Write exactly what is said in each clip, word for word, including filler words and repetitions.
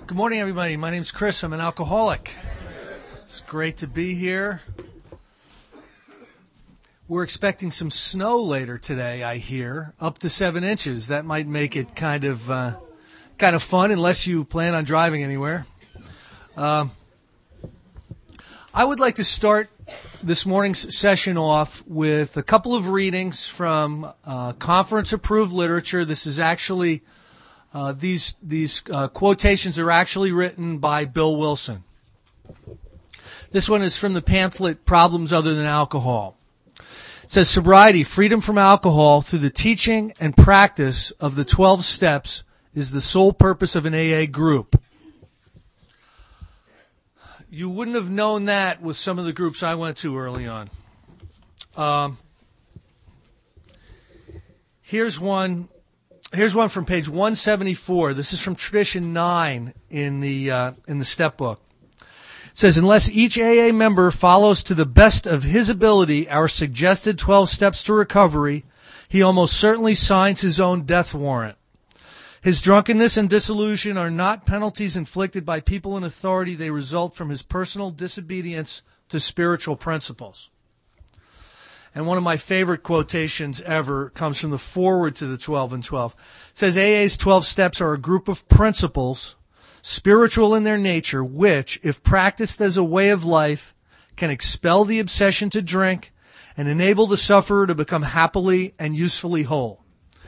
Good morning, everybody. My name's Chris. I'm an alcoholic. It's great to be here. We're expecting some snow later today, I hear, up to seven inches. That might make it kind of uh, kind of fun, unless you plan on driving anywhere. Uh, I would like to start this morning's session off with a couple of readings from uh, conference-approved literature. This is actually Uh, these these uh, quotations are actually written by Bill Wilson. This one is from the pamphlet Problems Other Than Alcohol. It says, sobriety, freedom from alcohol through the teaching and practice of the twelve steps is the sole purpose of an A A group. You wouldn't have known that with some of the groups I went to early on. Um, here's one... Here's one from page one seventy-four. This is from Tradition nine in the uh, in the step book. It says, unless each A A member follows to the best of his ability our suggested twelve steps to recovery, he almost certainly signs his own death warrant. His drunkenness and dissolution are not penalties inflicted by people in authority. They result from his personal disobedience to spiritual principles. And one of my favorite quotations ever comes from the foreword to the twelve and twelve. It says, A A's twelve steps are a group of principles, spiritual in their nature, which, if practiced as a way of life, can expel the obsession to drink and enable the sufferer to become happily and usefully whole.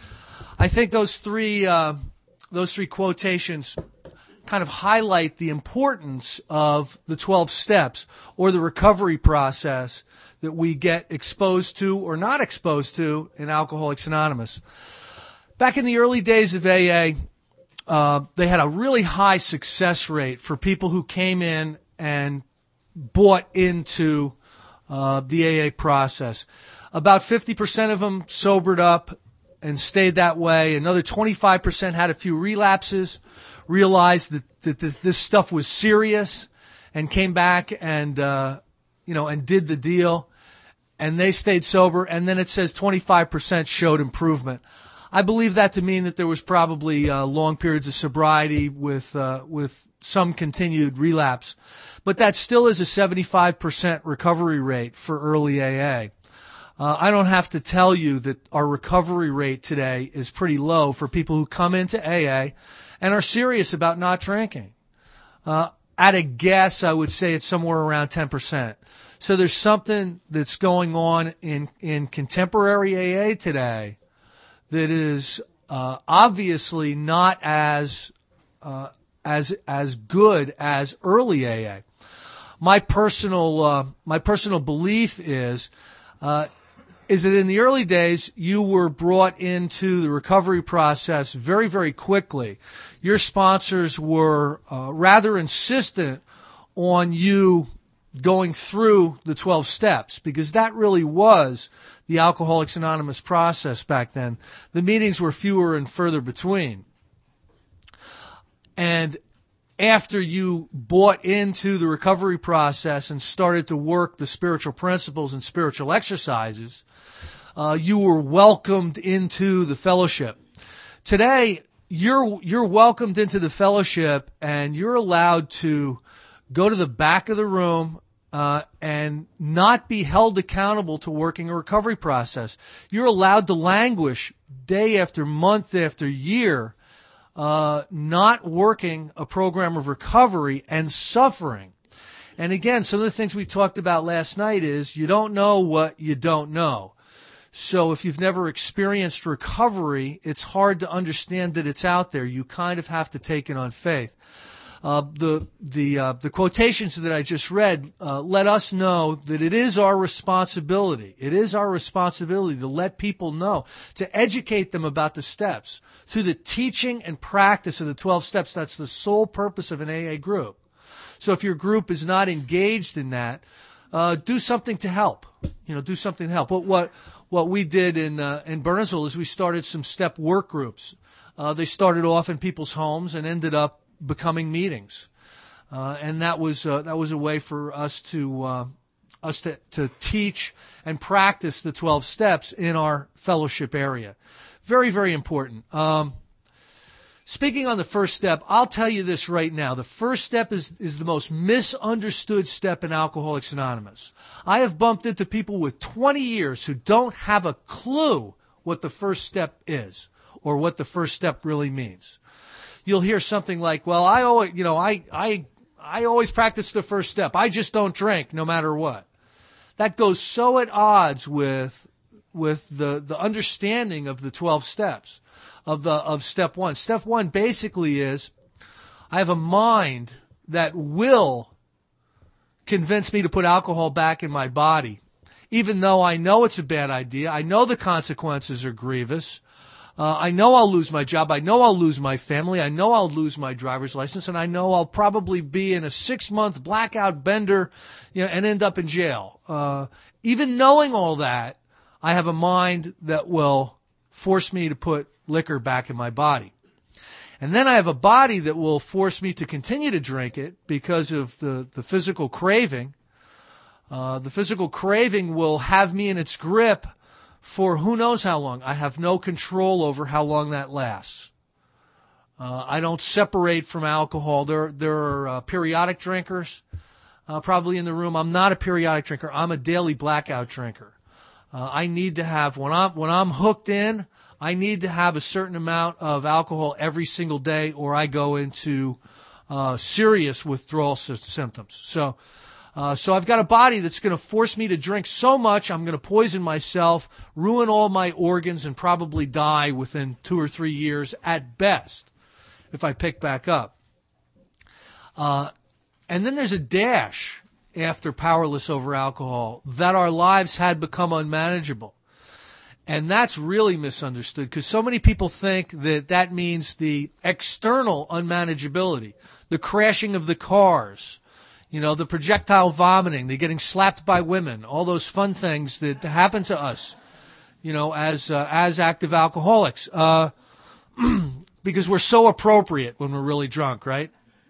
I think those three, uh, those three quotations kind of highlight the importance of the twelve steps or the recovery process that we get exposed to or not exposed to in Alcoholics Anonymous. Back in the early days of A A, uh, they had a really high success rate for people who came in and bought into uh, the A A process. About fifty percent of them sobered up and stayed that way. Another twenty-five percent had a few relapses, realized that, that, that this stuff was serious, and came back and uh, you know and did the deal. And they stayed sober, and then it says twenty-five percent showed improvement. I believe that to mean that there was probably uh, long periods of sobriety with uh, with some continued relapse. But that still is a seventy-five percent recovery rate for early A A. Uh, I don't have to tell you that our recovery rate today is pretty low for people who come into A A and are serious about not drinking. Uh, at a guess, I would say it's somewhere around ten percent. So there's something that's going on in, in contemporary A A today that is uh, obviously not as uh, as as good as early A A. My personal uh, my personal belief is uh, is that in the early days you were brought into the recovery process very very quickly. Your sponsors were uh, rather insistent on you going through the twelve steps, because that really was the Alcoholics Anonymous process back then. The meetings were fewer and further between. And after you bought into the recovery process and started to work the spiritual principles and spiritual exercises, uh, you were welcomed into the fellowship. Today, you're you're welcomed into the fellowship, and you're allowed to go to the back of the room Uh, and not be held accountable to working a recovery process. You're allowed to languish day after month after year, uh, not working a program of recovery and suffering. And again, some of the things we talked about last night is you don't know what you don't know. So if you've never experienced recovery, it's hard to understand that it's out there. You kind of have to take it on faith. Uh, the the uh, the quotations that I just read uh, let us know that it is our responsibility. It is our responsibility to let people know, to educate them about the steps through the teaching and practice of the twelve steps. That's the sole purpose of an A A group. So if your group is not engaged in that, uh, do something to help. You know, do something to help. What what what we did in uh, in Burnsville is we started some step work groups. Uh, they started off in people's homes and ended up becoming meetings, uh, and that was uh, that was a way for us to uh, us to, to teach and practice the twelve steps in our fellowship area. Very, very important. Um, speaking on the first step, I'll tell you this right now. The first step is, is the most misunderstood step in Alcoholics Anonymous. I have bumped into people with twenty years who don't have a clue what the first step is or what the first step really means. You'll hear something like, well, I always, you know, I, I, I always practice the first step. I just don't drink no matter what. That goes so at odds with, with the, the understanding of the twelve steps of the, of step one. Step one basically is, I have a mind that will convince me to put alcohol back in my body, even though I know it's a bad idea. I know the consequences are grievous. Uh, I know I'll lose my job. I know I'll lose my family. I know I'll lose my driver's license, and I know I'll probably be in a six-month blackout bender, you know, and end up in jail. Uh, even knowing all that, I have a mind that will force me to put liquor back in my body. And then I have a body that will force me to continue to drink it because of the, the physical craving. Uh, the physical craving will have me in its grip for who knows how long. I have no control over how long that lasts. Uh, I don't separate from alcohol. There, there are uh, periodic drinkers uh, probably in the room. I'm not a periodic drinker. I'm a daily blackout drinker. Uh, I need to have, when I'm, when I'm hooked in, I need to have a certain amount of alcohol every single day or I go into uh, serious withdrawal sy- symptoms. So, Uh, so I've got a body that's going to force me to drink so much, I'm going to poison myself, ruin all my organs, and probably die within two or three years at best if I pick back up. Uh, and then there's a dash after powerless over alcohol, that our lives had become unmanageable. And that's really misunderstood because so many people think that that means the external unmanageability, the crashing of the cars, you know, the projectile vomiting, the getting slapped by women, all those fun things that happen to us, you know, as uh, as active alcoholics, uh, because we're so appropriate when we're really drunk, right?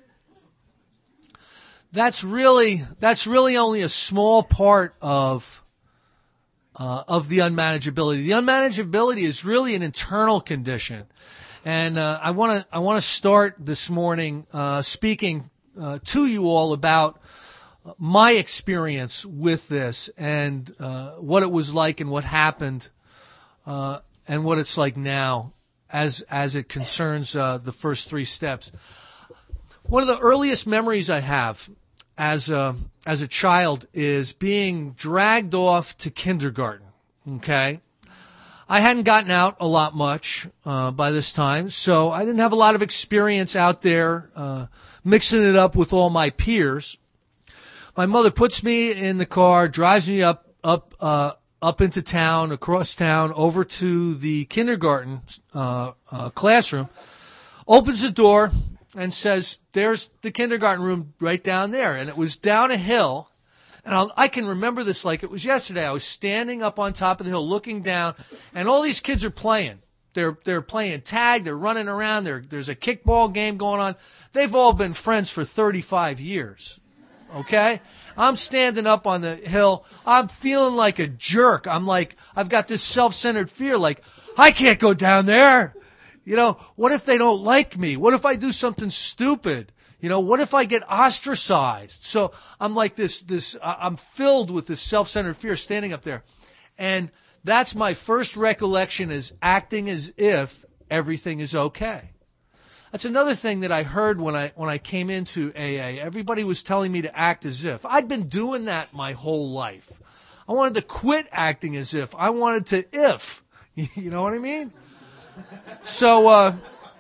That's really that's really only a small part of uh, of the unmanageability. The unmanageability is really an internal condition, and uh, I want to I want to start this morning uh, speaking Uh, to you all about my experience with this and uh, what it was like and what happened uh, and what it's like now as as it concerns uh, the first three steps. One of the earliest memories I have as a, as a child is being dragged off to kindergarten, okay? I hadn't gotten out a lot much uh, by this time, so I didn't have a lot of experience out there uh, mixing it up with all my peers. My mother puts me in the car, drives me up up uh, up into town, across town, over to the kindergarten uh, uh, classroom, opens the door, and says, "There's the kindergarten room right down there." And it was down a hill. And I'll, I can remember this like it was yesterday. I was standing up on top of the hill looking down, and all these kids are playing. They're they're playing tag. They're running around. There there's a kickball game going on. They've all been friends for thirty-five years. Okay? I'm standing up on the hill. I'm feeling like a jerk. I'm like, I've got this self-centered fear like, I can't go down there. You know, what if they don't like me? What if I do something stupid? You know, what if I get ostracized? So I'm like this, this, I'm filled with this self-centered fear standing up there. And that's my first recollection, is acting as if everything is okay. That's another thing that I heard when I, when I came into A A. Everybody was telling me to act as if. I'd been doing that my whole life. I wanted to quit acting as if. I wanted to if. You know what I mean? So, uh,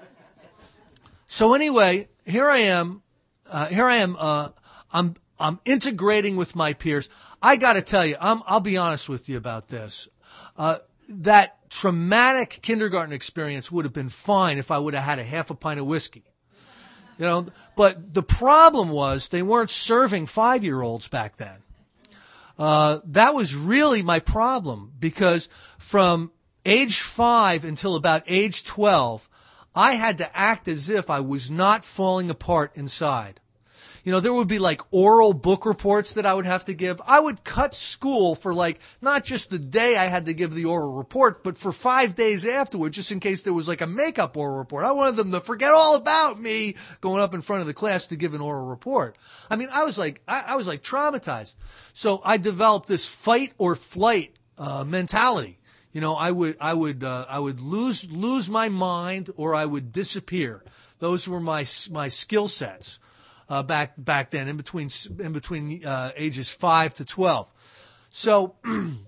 so anyway, here I am, uh, here I am, uh, I'm, I'm integrating with my peers. I gotta tell you, I'm, I'll be honest with you about this. Uh, that traumatic kindergarten experience would have been fine if I would have had a half a pint of whiskey. You know, but the problem was they weren't serving five-year-olds back then. Uh, that was really my problem, because from age five until about age twelve, I had to act as if I was not falling apart inside. You know, there would be like oral book reports that I would have to give. I would cut school for like, not just the day I had to give the oral report, but for five days afterward, just in case there was like a makeup oral report. I wanted them to forget all about me going up in front of the class to give an oral report. I mean, I was like, I, I was like traumatized. So I developed this fight or flight, uh, mentality. You know, I would, I would, uh, I would lose, lose my mind or I would disappear. Those were my, my skill sets. Uh, back, back then, in between, in between, uh, ages five to twelve. So,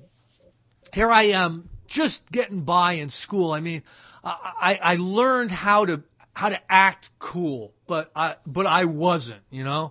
here I am, just getting by in school. I mean, I, I learned how to, how to act cool, but I, but I wasn't, you know?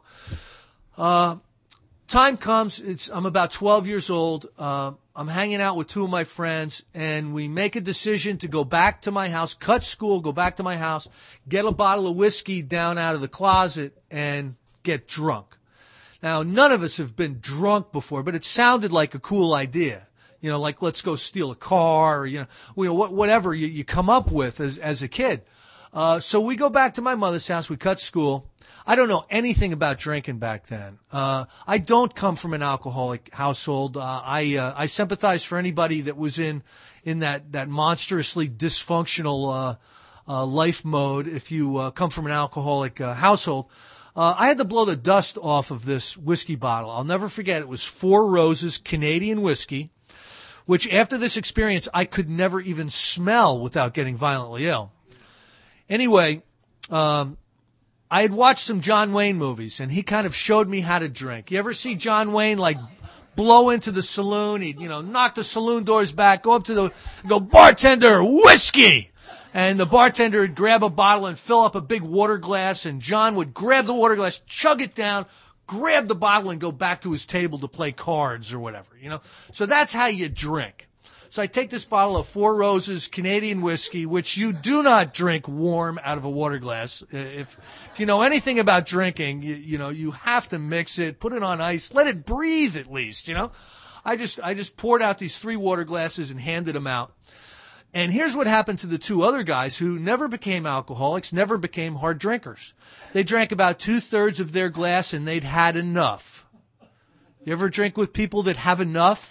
Uh, time comes, it's, I'm about twelve years old, uh, I'm hanging out with two of my friends, and we make a decision to go back to my house, cut school, go back to my house, get a bottle of whiskey down out of the closet, and get drunk. Now, none of us have been drunk before, but it sounded like a cool idea. You know, like let's go steal a car, or, you know, you know, whatever you, you come up with as, as a kid. Uh, so we go back to my mother's house, we cut school. I don't know anything about drinking back then. Uh, I don't come from an alcoholic household. Uh, I, uh, I sympathize for anybody that was in, in that, that monstrously dysfunctional, uh, uh, life mode if you, uh, come from an alcoholic, uh, household. Uh, I had to blow the dust off of this whiskey bottle. I'll never forget. It was Four Roses Canadian whiskey, which after this experience, I could never even smell without getting violently ill. Anyway, um, I had watched some John Wayne movies, and he kind of showed me how to drink. You ever see John Wayne, like, blow into the saloon? He'd, you know, knock the saloon doors back, go up to the, go, bartender, whiskey! And the bartender would grab a bottle and fill up a big water glass, and John would grab the water glass, chug it down, grab the bottle, and go back to his table to play cards or whatever, you know? So that's how you drink. So I take this bottle of Four Roses Canadian whiskey, which you do not drink warm out of a water glass. If, if you know anything about drinking, you, you know, you have to mix it, put it on ice, let it breathe at least, you know. I just, I just poured out these three water glasses and handed them out. And here's what happened to the two other guys who never became alcoholics, never became hard drinkers. They drank about two-thirds of their glass and they'd had enough. You ever drink with people that have enough?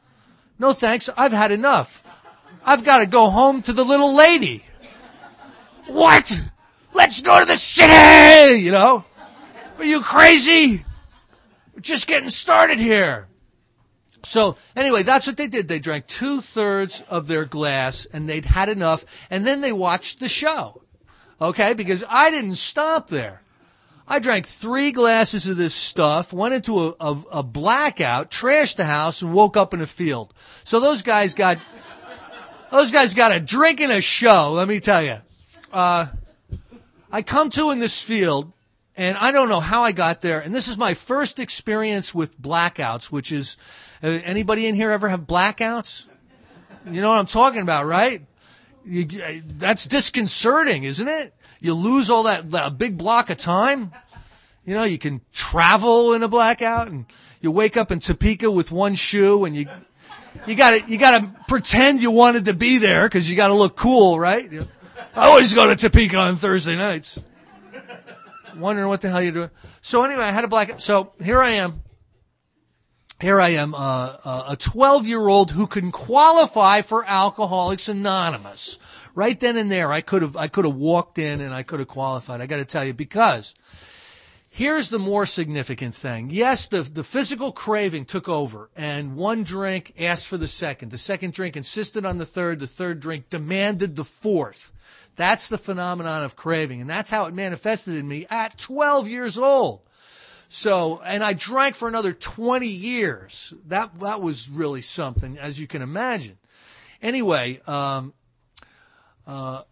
No thanks, I've had enough. I've got to go home to the little lady. What? Let's go to the city, you know? Are you crazy? We're just getting started here. So anyway, that's what they did. They drank two-thirds of their glass, and they'd had enough, and then they watched the show. Okay? Because I didn't stop there. I drank three glasses of this stuff, went into a, a, a blackout, trashed the house, and woke up in a field. So those guys got, those guys got a drink and a show, let me tell you. Uh, I come to in this field, and I don't know how I got there, and this is my first experience with blackouts, which is, uh, anybody in here ever have blackouts? You know what I'm talking about, right? You, that's disconcerting, isn't it? You lose all that, that big block of time. You know, you can travel in a blackout, and you wake up in Topeka with one shoe, and you, you gotta, you gotta pretend you wanted to be there because you gotta look cool, right? You know, I always go to Topeka on Thursday nights. Wondering what the hell you're doing. So anyway, I had a blackout. So here I am. Here I am, uh, uh, a twelve-year-old who can qualify for Alcoholics Anonymous. Right then and there, I could have, I could have walked in and I could have qualified. I got to tell you, because here's the more significant thing. Yes, the, the physical craving took over, and one drink asked for the second. The second drink insisted on the third. The third drink demanded the fourth. That's the phenomenon of craving, and that's how it manifested in me at twelve years old. So, and I drank for another twenty years. That, that was really something, as you can imagine. Anyway, um, Uh,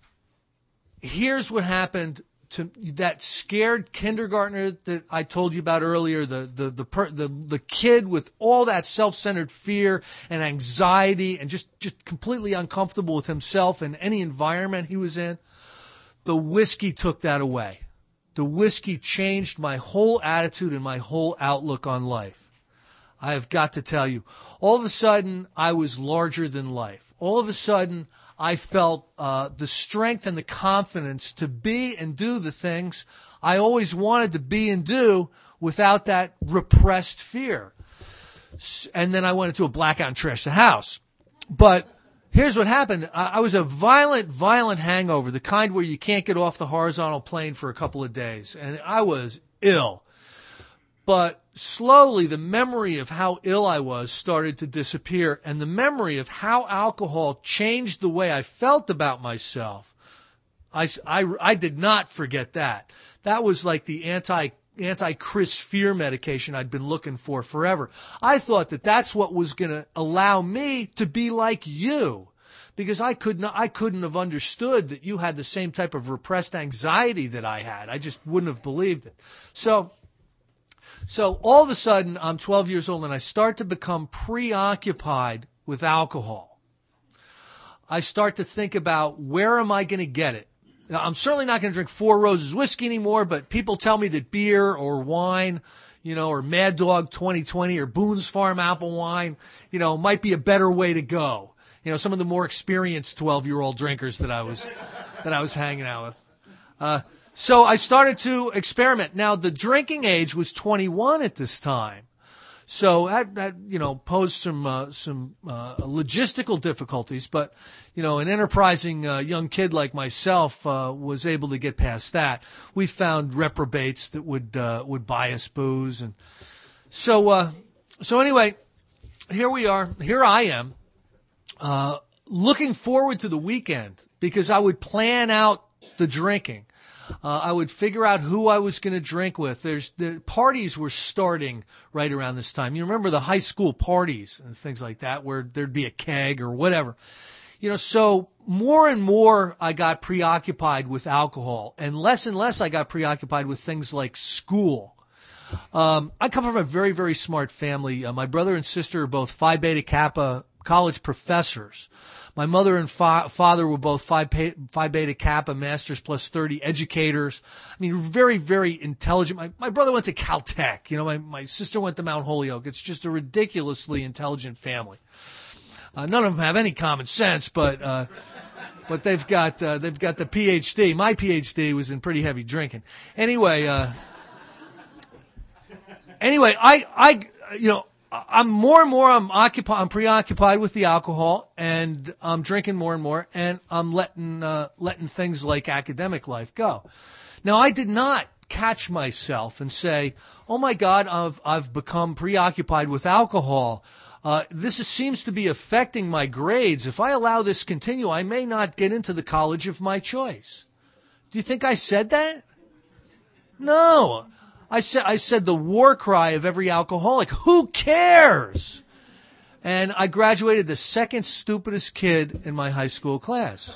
here's what happened to that scared kindergartner that I told you about earlier, the, the, the, per, the, the kid with all that self-centered fear and anxiety and just, just completely uncomfortable with himself and any environment he was in. The whiskey took that away. The whiskey changed my whole attitude and my whole outlook on life. I have got to tell you, all of a sudden I was larger than life. All of a sudden I felt uh, the strength and the confidence to be and do the things I always wanted to be and do without that repressed fear. And then I went into a blackout and trashed the house. But here's what happened. I, I was a violent, violent hangover, the kind where you can't get off the horizontal plane for a couple of days. And I was ill. But slowly, the memory of how ill I was started to disappear. And the memory of how alcohol changed the way I felt about myself, I, I, I did not forget that. That was like the anti anti-Chris fear medication I'd been looking for forever. I thought that that's what was going to allow me to be like you, because I could not, I couldn't have understood that you had the same type of repressed anxiety that I had. I just wouldn't have believed it. So, so all of a sudden I'm twelve years old and I start to become preoccupied with alcohol. I start to think about, where am I going to get it? Now, I'm certainly not going to drink Four Roses whiskey anymore, but people tell me that beer or wine, you know, or Mad Dog twenty twenty or Boone's Farm apple wine, you know, might be a better way to go. You know, some of the more experienced twelve-year-old drinkers that I was, that I was hanging out with. Uh, so I started to experiment. Now, the drinking age was twenty-one at this time. So that, that, you know, posed some, uh, some, uh, logistical difficulties, but, you know, an enterprising, uh, young kid like myself, uh, was able to get past that. We found reprobates that would, uh, would buy us booze. And so, uh, so anyway, here we are, here I am, uh, looking forward to the weekend because I would plan out the drinking. Uh, I would figure out who I was going to drink with. There's the parties were starting right around this time. You remember the high school parties and things like that, where there'd be a keg or whatever. You know, so more and more I got preoccupied with alcohol, and less and less I got preoccupied with things like school. Um, I come from a very, very smart family. Uh, my brother and sister are both Phi Beta Kappa college professors. My mother and fa- father were both Phi, pa- Phi Beta Kappa Masters plus thirty educators. I mean, very, very intelligent. My, my brother went to Caltech. You know, my, my sister went to Mount Holyoke. It's just a ridiculously intelligent family. Uh, none of them have any common sense, but, uh, but they've got, uh, they've got the P H D. My P H D was in pretty heavy drinking. Anyway, uh, anyway, I, I, you know, I'm more and more, I'm occupied, I'm preoccupied with the alcohol, and I'm drinking more and more, and I'm letting, uh, letting things like academic life go. Now, I did not catch myself and say, oh my God, I've, I've become preoccupied with alcohol. Uh, this is, seems to be affecting my grades. If I allow this to continue, I may not get into the college of my choice. Do you think I said that? No. I said, I said the war cry of every alcoholic. Who cares? And I graduated the second stupidest kid in my high school class.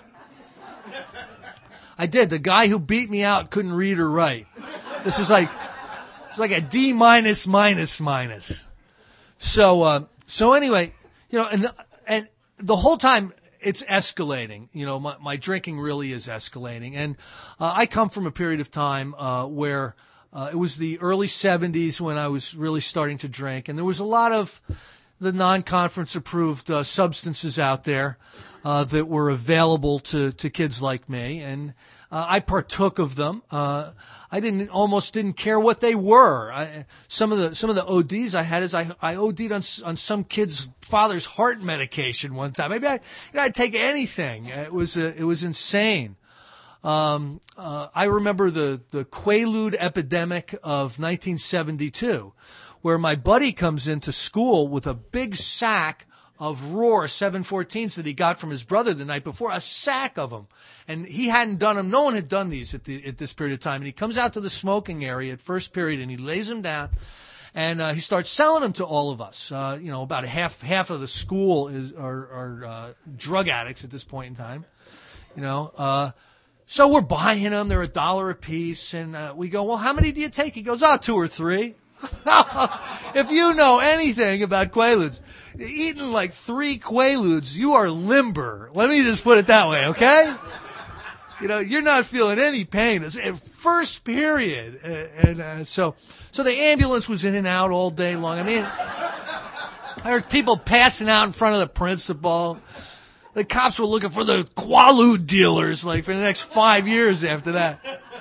I did. The guy who beat me out couldn't read or write. This is like, it's like a D minus minus minus. So, uh, so anyway, you know, and, and the whole time it's escalating. You know, my, my drinking really is escalating. And, uh, I come from a period of time, uh, where, Uh, it was the early seventies when I was really starting to drink, and there was a lot of the non-conference approved uh, substances out there uh, that were available to, to kids like me, and uh, I partook of them. Uh, I didn't almost didn't care what they were. I, some of the some of the O Ds I had is I I OD'd on on some kid's father's heart medication one time. Maybe I you know, I'd take anything. It was uh, it was insane. Um, uh, I remember the, the Quaalude epidemic of nineteen seventy-two, where my buddy comes into school with a big sack of Roar seven fourteens that he got from his brother the night before, a sack of them. And he hadn't done them. No one had done these at the, at this period of time. And he comes out to the smoking area at first period and he lays them down. And, uh, he starts selling them to all of us. Uh, you know, about half, half of the school is, are, are, uh, drug addicts at this point in time. You know, uh, So we're buying them. They're a dollar a piece. And uh, we go, well, how many do you take? He goes, oh, two or three. If you know anything about Quaaludes, eating like three Quaaludes, you are limber. Let me just put it that way, okay? You know, you're not feeling any pain. It's first period. And uh, so so the ambulance was in and out all day long. I mean, I heard people passing out in front of the principal. the cops were looking for the Quaalude dealers, like, for the next five years after that.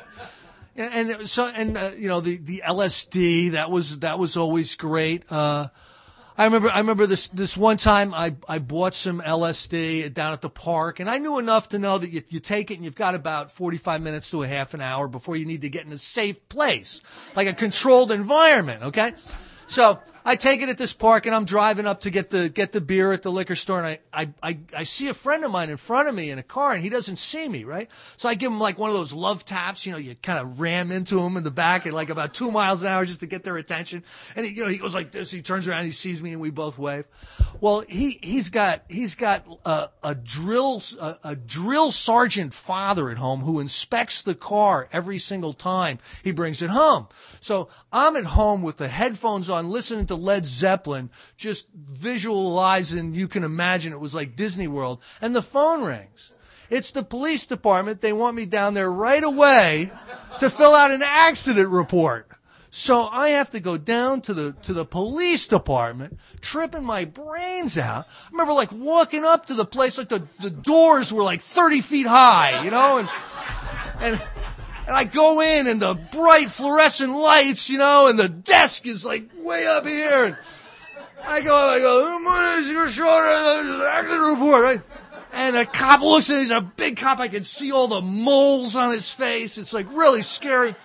And, and so, and, uh, you know, the, the L S D, that was, that was always great. Uh, I remember, I remember this, this one time I, I bought some L S D down at the park, and I knew enough to know that you, you take it and you've got about forty-five minutes to a half an hour before you need to get in a safe place, like a controlled environment, okay? So I take it at this park, and I'm driving up to get the get the beer at the liquor store, and I, I, I, I see a friend of mine in front of me in a car, and he doesn't see me, right? So I give him like one of those love taps, you know, you kind of ram into him in the back at like about two miles an hour just to get their attention. And he, you know, he goes like this, he turns around, he sees me, and we both wave. Well, he, he's got, he's got a, a drill, a, a drill sergeant father at home who inspects the car every single time he brings it home. So I'm at home with the headphones on, listening to Led Zeppelin, just visualizing, you can imagine it was like Disney World, and the phone rings. It's the police department. They want me down there right away to fill out an accident report. So I have to go down to the to the police department, tripping my brains out. I remember like walking up to the place, like the, the doors were like thirty feet high, you know, and and and I go in, and the bright fluorescent lights, you know, and the desk is like way up here. And I go, I go, what is your shoulder accident report, right? And a cop looks at it, he's a big cop, I can see all the moles on his face. It's like really scary.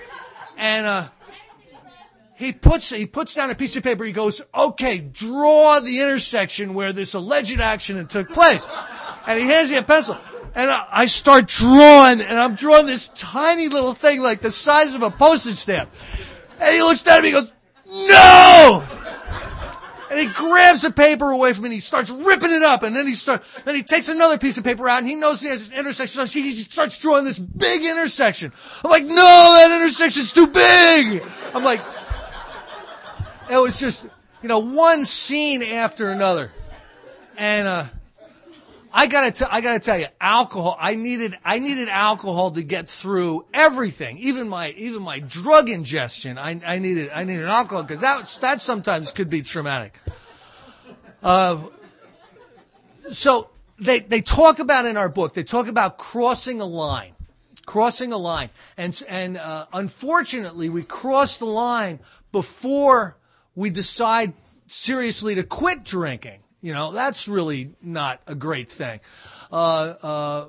And uh He puts he puts down a piece of paper. He goes, okay, draw the intersection where this alleged accident took place. And he hands me a pencil. And I, I start drawing, and I'm drawing this tiny little thing like the size of a postage stamp. And he looks down at me and goes, no! And he grabs the paper away from me, and he starts ripping it up. And then he start, then he takes another piece of paper out, and he knows he has an intersection. So he starts drawing this big intersection. I'm like, no, that intersection's too big! I'm like... It was just, you know, one scene after another. And, uh, I gotta, t- I gotta tell you, alcohol, I needed, I needed alcohol to get through everything. Even my, even my drug ingestion, I, I needed, I needed alcohol, because that, that sometimes could be traumatic. Uh, so they, they talk about in our book, they talk about crossing a line. Crossing a line. And, and, uh, unfortunately, we cross the line before we decide seriously to quit drinking. You know, that's really not a great thing. Uh, uh,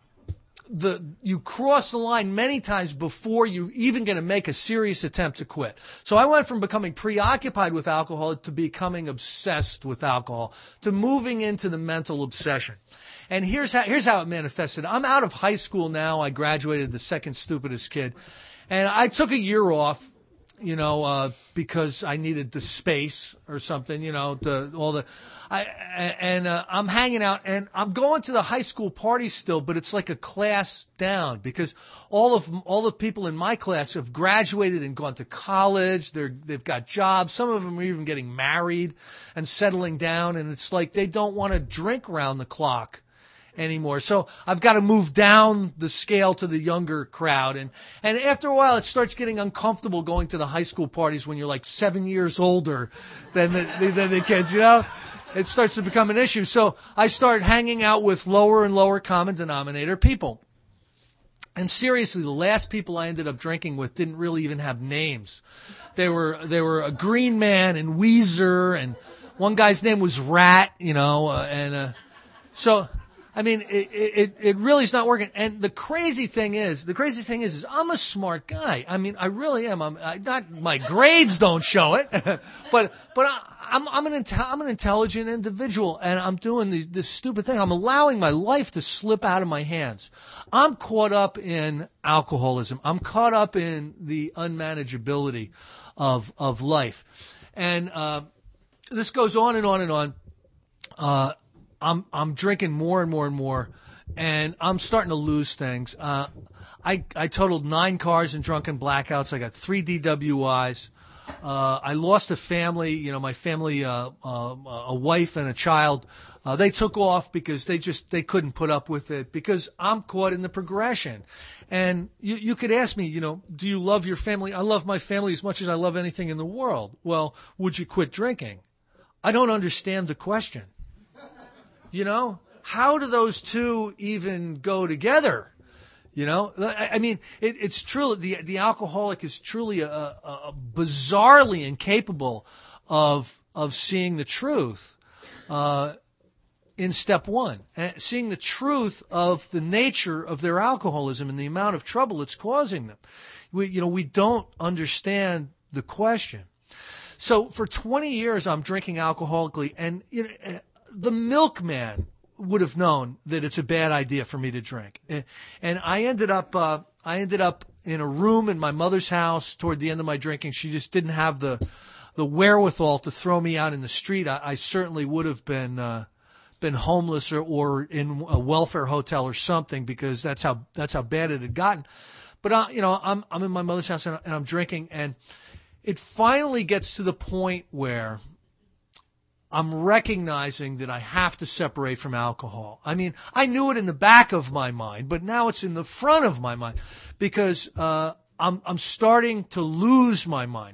the, you cross the line many times before you even going to make a serious attempt to quit. So I went from becoming preoccupied with alcohol to becoming obsessed with alcohol, to moving into the mental obsession. And here's how, here's how it manifested. I'm out of high school now. I graduated, the second stupidest kid. And I took a year off. You know, uh, because I needed the space or something, you know, the, all the, I, and, uh, I'm hanging out, and I'm going to the high school party still, but it's like a class down, because all of, all the people in my class have graduated and gone to college. They're, they've got jobs. Some of them are even getting married and settling down, and it's like they don't want to drink round the clock anymore. So I've got to move down the scale to the younger crowd. And, and after a while, it starts getting uncomfortable going to the high school parties when you're like seven years older than the, than the kids, you know? It starts to become an issue. So I start hanging out with lower and lower common denominator people. And seriously, the last people I ended up drinking with didn't really even have names. They were, they were a Green Man and Weezer, and one guy's name was Rat, you know, uh, and, uh, so, I mean, it, it, it really is not working. And the crazy thing is, the crazy thing is, is I'm a smart guy. I mean, I really am. I'm I, not, my grades don't show it, but, but I, I'm, I'm an, inte- I'm an intelligent individual, and I'm doing this, this stupid thing. I'm allowing my life to slip out of my hands. I'm caught up in alcoholism. I'm caught up in the unmanageability of, of life. And, uh, this goes on and on and on. Uh, I'm I'm drinking more and more and more, and I'm starting to lose things. Uh, I I totaled nine cars in drunken blackouts. I got three D W Is. Uh, I lost a family. You know, my family, uh, uh, a wife and a child. Uh, they took off because they just they couldn't put up with it, because I'm caught in the progression. And you you could ask me, you know, do you love your family? I love my family as much as I love anything in the world. Well, would you quit drinking? I don't understand the question. You know, how do those two even go together? You know, I mean, it, it's true. The the alcoholic is truly a, a, a bizarrely incapable of of seeing the truth uh, in step one, uh, seeing the truth of the nature of their alcoholism and the amount of trouble it's causing them. We, you know, we don't understand the question. So for twenty years, I'm drinking alcoholically, and you know, the milkman would have known that it's a bad idea for me to drink. And I ended up, uh, I ended up in a room in my mother's house toward the end of my drinking. She just didn't have the, the wherewithal to throw me out in the street. I, I certainly would have been, uh, been homeless or, or in a welfare hotel or something, because that's how, that's how bad it had gotten. But I, you know, I'm, I'm in my mother's house and, and I'm drinking, and it finally gets to the point where I'm recognizing that I have to separate from alcohol. I mean, I knew it in the back of my mind, but now it's in the front of my mind, because uh, I'm I'm starting to lose my mind.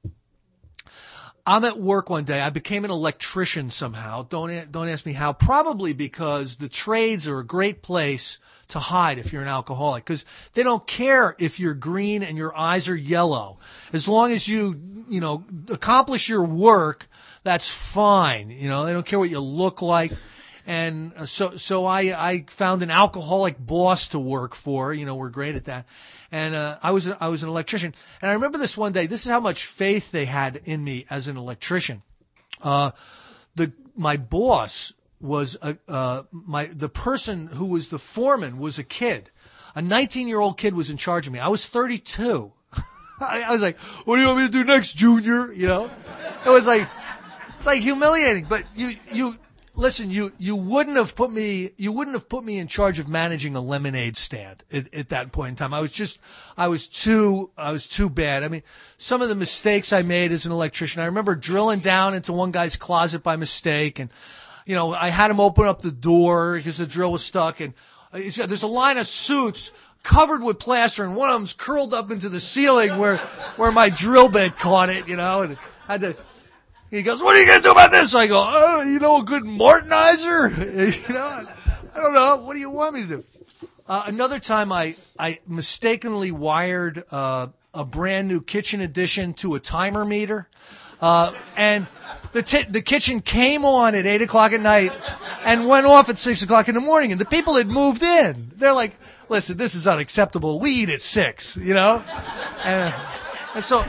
I'm at work one day. I became an electrician somehow. Don't don't ask me how. Probably because the trades are a great place to hide if you're an alcoholic, because they don't care if you're green and your eyes are yellow. As long as you, you know, accomplish your work, that's fine. You know, they don't care what you look like. And so, so I, I found an alcoholic boss to work for. You know, we're great at that. And, uh, I was, I was an electrician. And I remember this one day, this is how much faith they had in me as an electrician. Uh, the, my boss was a, uh, my, the person who was the foreman was a kid. A nineteen year old kid was in charge of me. I was thirty-two. I, I was like, what do you want me to do next, Junior? You know, it was like, it's like humiliating, but you, you, listen, you, you wouldn't have put me, you wouldn't have put me in charge of managing a lemonade stand at, at that point in time. I was just, I was too, I was too bad. I mean, some of the mistakes I made as an electrician, I remember drilling down into one guy's closet by mistake, and, you know, I had him open up the door because the drill was stuck, and there's a line of suits covered with plaster, and one of them's curled up into the ceiling where, where my drill bit caught it, you know, and I had to, he goes, what are you going to do about this? I go, oh, you know, a good Martinizer? You know, I, I don't know. What do you want me to do? Uh, another time I, I mistakenly wired, uh, a brand new kitchen addition to a timer meter. Uh, and the t- the kitchen came on at eight o'clock at night and went off at six o'clock in the morning. And the people had moved in. They're like, listen, this is unacceptable. We eat at six, you know? And, and so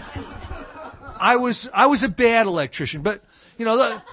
I was, I was a bad electrician, but, you know, the,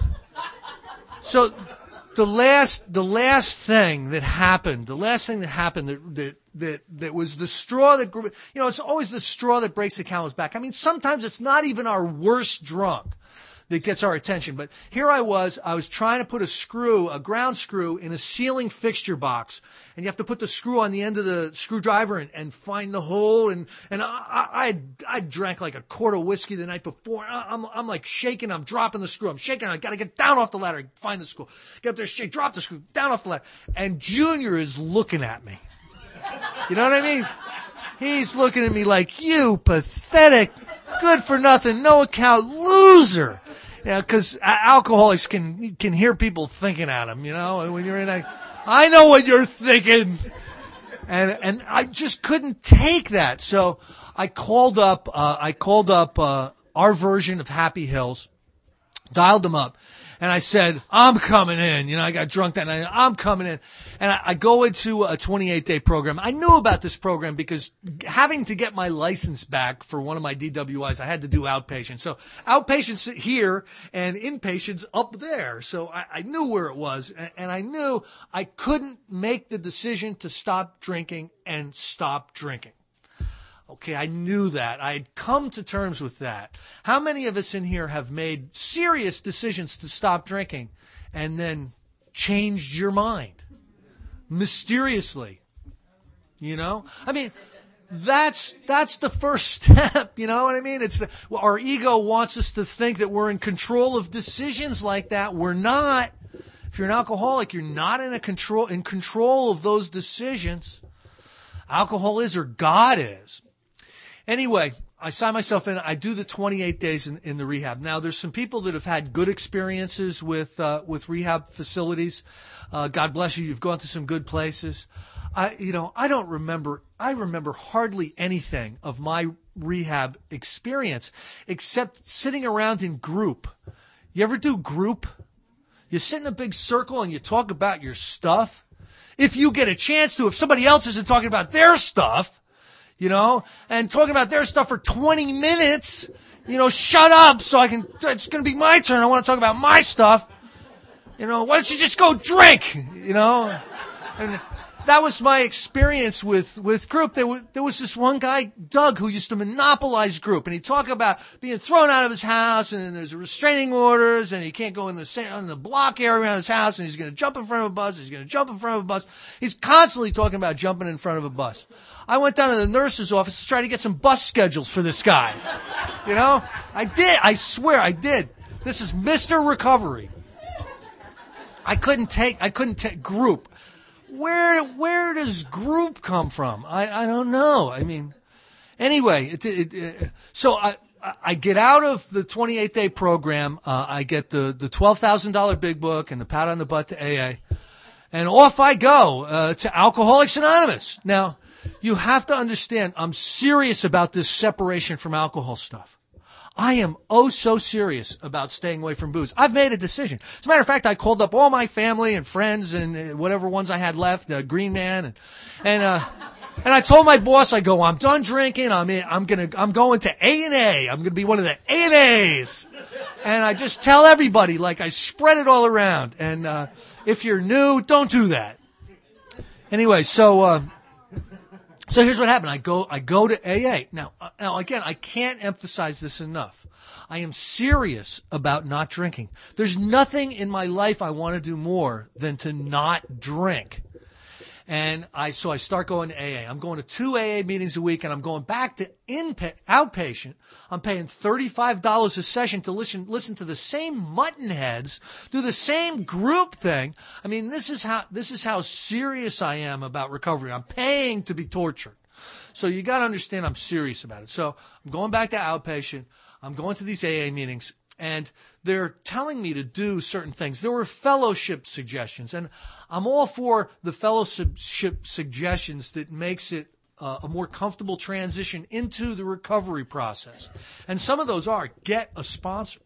so the last, the last thing that happened, the last thing that happened that, that, that, that was the straw that, you know, it's always the straw that breaks the camel's back. I mean, sometimes it's not even our worst drunk that gets our attention. But here I was, I was trying to put a screw, a ground screw in a ceiling fixture box. And you have to put the screw on the end of the screwdriver and, and find the hole. And, and I, I, I drank like a quart of whiskey the night before. I'm, I'm like shaking, I'm dropping the screw. I'm shaking, I gotta get down off the ladder, find the screw. Get up there, shake, drop the screw, down off the ladder. And Junior is looking at me. You know what I mean? He's looking at me like, you pathetic, good for nothing, no account loser. Yeah, because alcoholics can can hear people thinking at them, you know, when you're in a, I know what you're thinking. And and I just couldn't take that. So I called up, uh, I called up uh, our version of Happy Hills, dialed them up. And I said, I'm coming in. You know, I got drunk that night. I'm coming in. And I, I go into a twenty-eight day program. I knew about this program because having to get my license back for one of my D W Is, I had to do outpatient. So outpatients here and inpatients up there. So I, I knew where it was. And, and I knew I couldn't make the decision to stop drinking and stop drinking. Okay, I knew that. I had come to terms with that. How many of us in here have made serious decisions to stop drinking and then changed your mind? Mysteriously. You know? I mean, that's, that's the first step, you know what I mean? It's the, well, our ego wants us to think that we're in control of decisions like that. We're not. If you're an alcoholic, you're not in a control, in control of those decisions. Alcohol is, or God is. Anyway, I sign myself in. I do the twenty-eight days in, in the rehab. Now, there's some people that have had good experiences with uh, with rehab facilities. Uh, God bless you. You've gone to some good places. I, you know, I don't remember. I remember hardly anything of my rehab experience except sitting around in group. You ever do group? You sit in a big circle and you talk about your stuff. If you get a chance to, if somebody else isn't talking about their stuff, you know, and talking about their stuff for twenty minutes, you know, shut up so I can, it's going to be my turn. I want to talk about my stuff. You know, why don't you just go drink, you know? And that was my experience with, with group. There was, there was this one guy, Doug, who used to monopolize group, and he'd talk about being thrown out of his house, and there's restraining orders, and he can't go in the, in the block area around his house, and he's going to jump in front of a bus, he's going to jump in front of a bus. He's constantly talking about jumping in front of a bus. I went down to the nurse's office to try to get some bus schedules for this guy. You know? I did. I swear I did. This is Mister Recovery. I couldn't take, I couldn't take group. Where, where does group come from? I, I don't know. I mean, anyway, it, it, it, so I, I get out of the twenty-eight day program. Uh, I get the, the twelve thousand dollars big book and the pat on the butt to A A. And off I go, uh, to Alcoholics Anonymous. Now, you have to understand, I'm serious about this separation from alcohol stuff. I am oh so serious about staying away from booze. I've made a decision. As a matter of fact, I called up all my family and friends and whatever ones I had left, uh, Green Man, and and uh, and I told my boss, I go, I'm done drinking. I'm in, I'm gonna I'm going to A and A. I'm gonna be one of the A and A's. And I just tell everybody, like I spread it all around. And uh, if you're new, don't do that. Anyway, so. Uh, So here's what happened. I go, I go to A A. Now, uh, now again, I can't emphasize this enough. I am serious about not drinking. There's nothing in my life I want to do more than to not drink. And I, so I start going to A A. I'm going to two A A meetings a week, and I'm going back to in outpatient. I'm paying thirty-five dollars a session to listen, listen to the same mutton heads, do the same group thing. I mean, this is how, this is how serious I am about recovery. I'm paying to be tortured. So you got to understand I'm serious about it. So I'm going back to outpatient. I'm going to these A A meetings. And they're telling me to do certain things. There were fellowship suggestions, and I'm all for the fellowship suggestions that makes it uh, a more comfortable transition into the recovery process. And some of those are get a sponsor.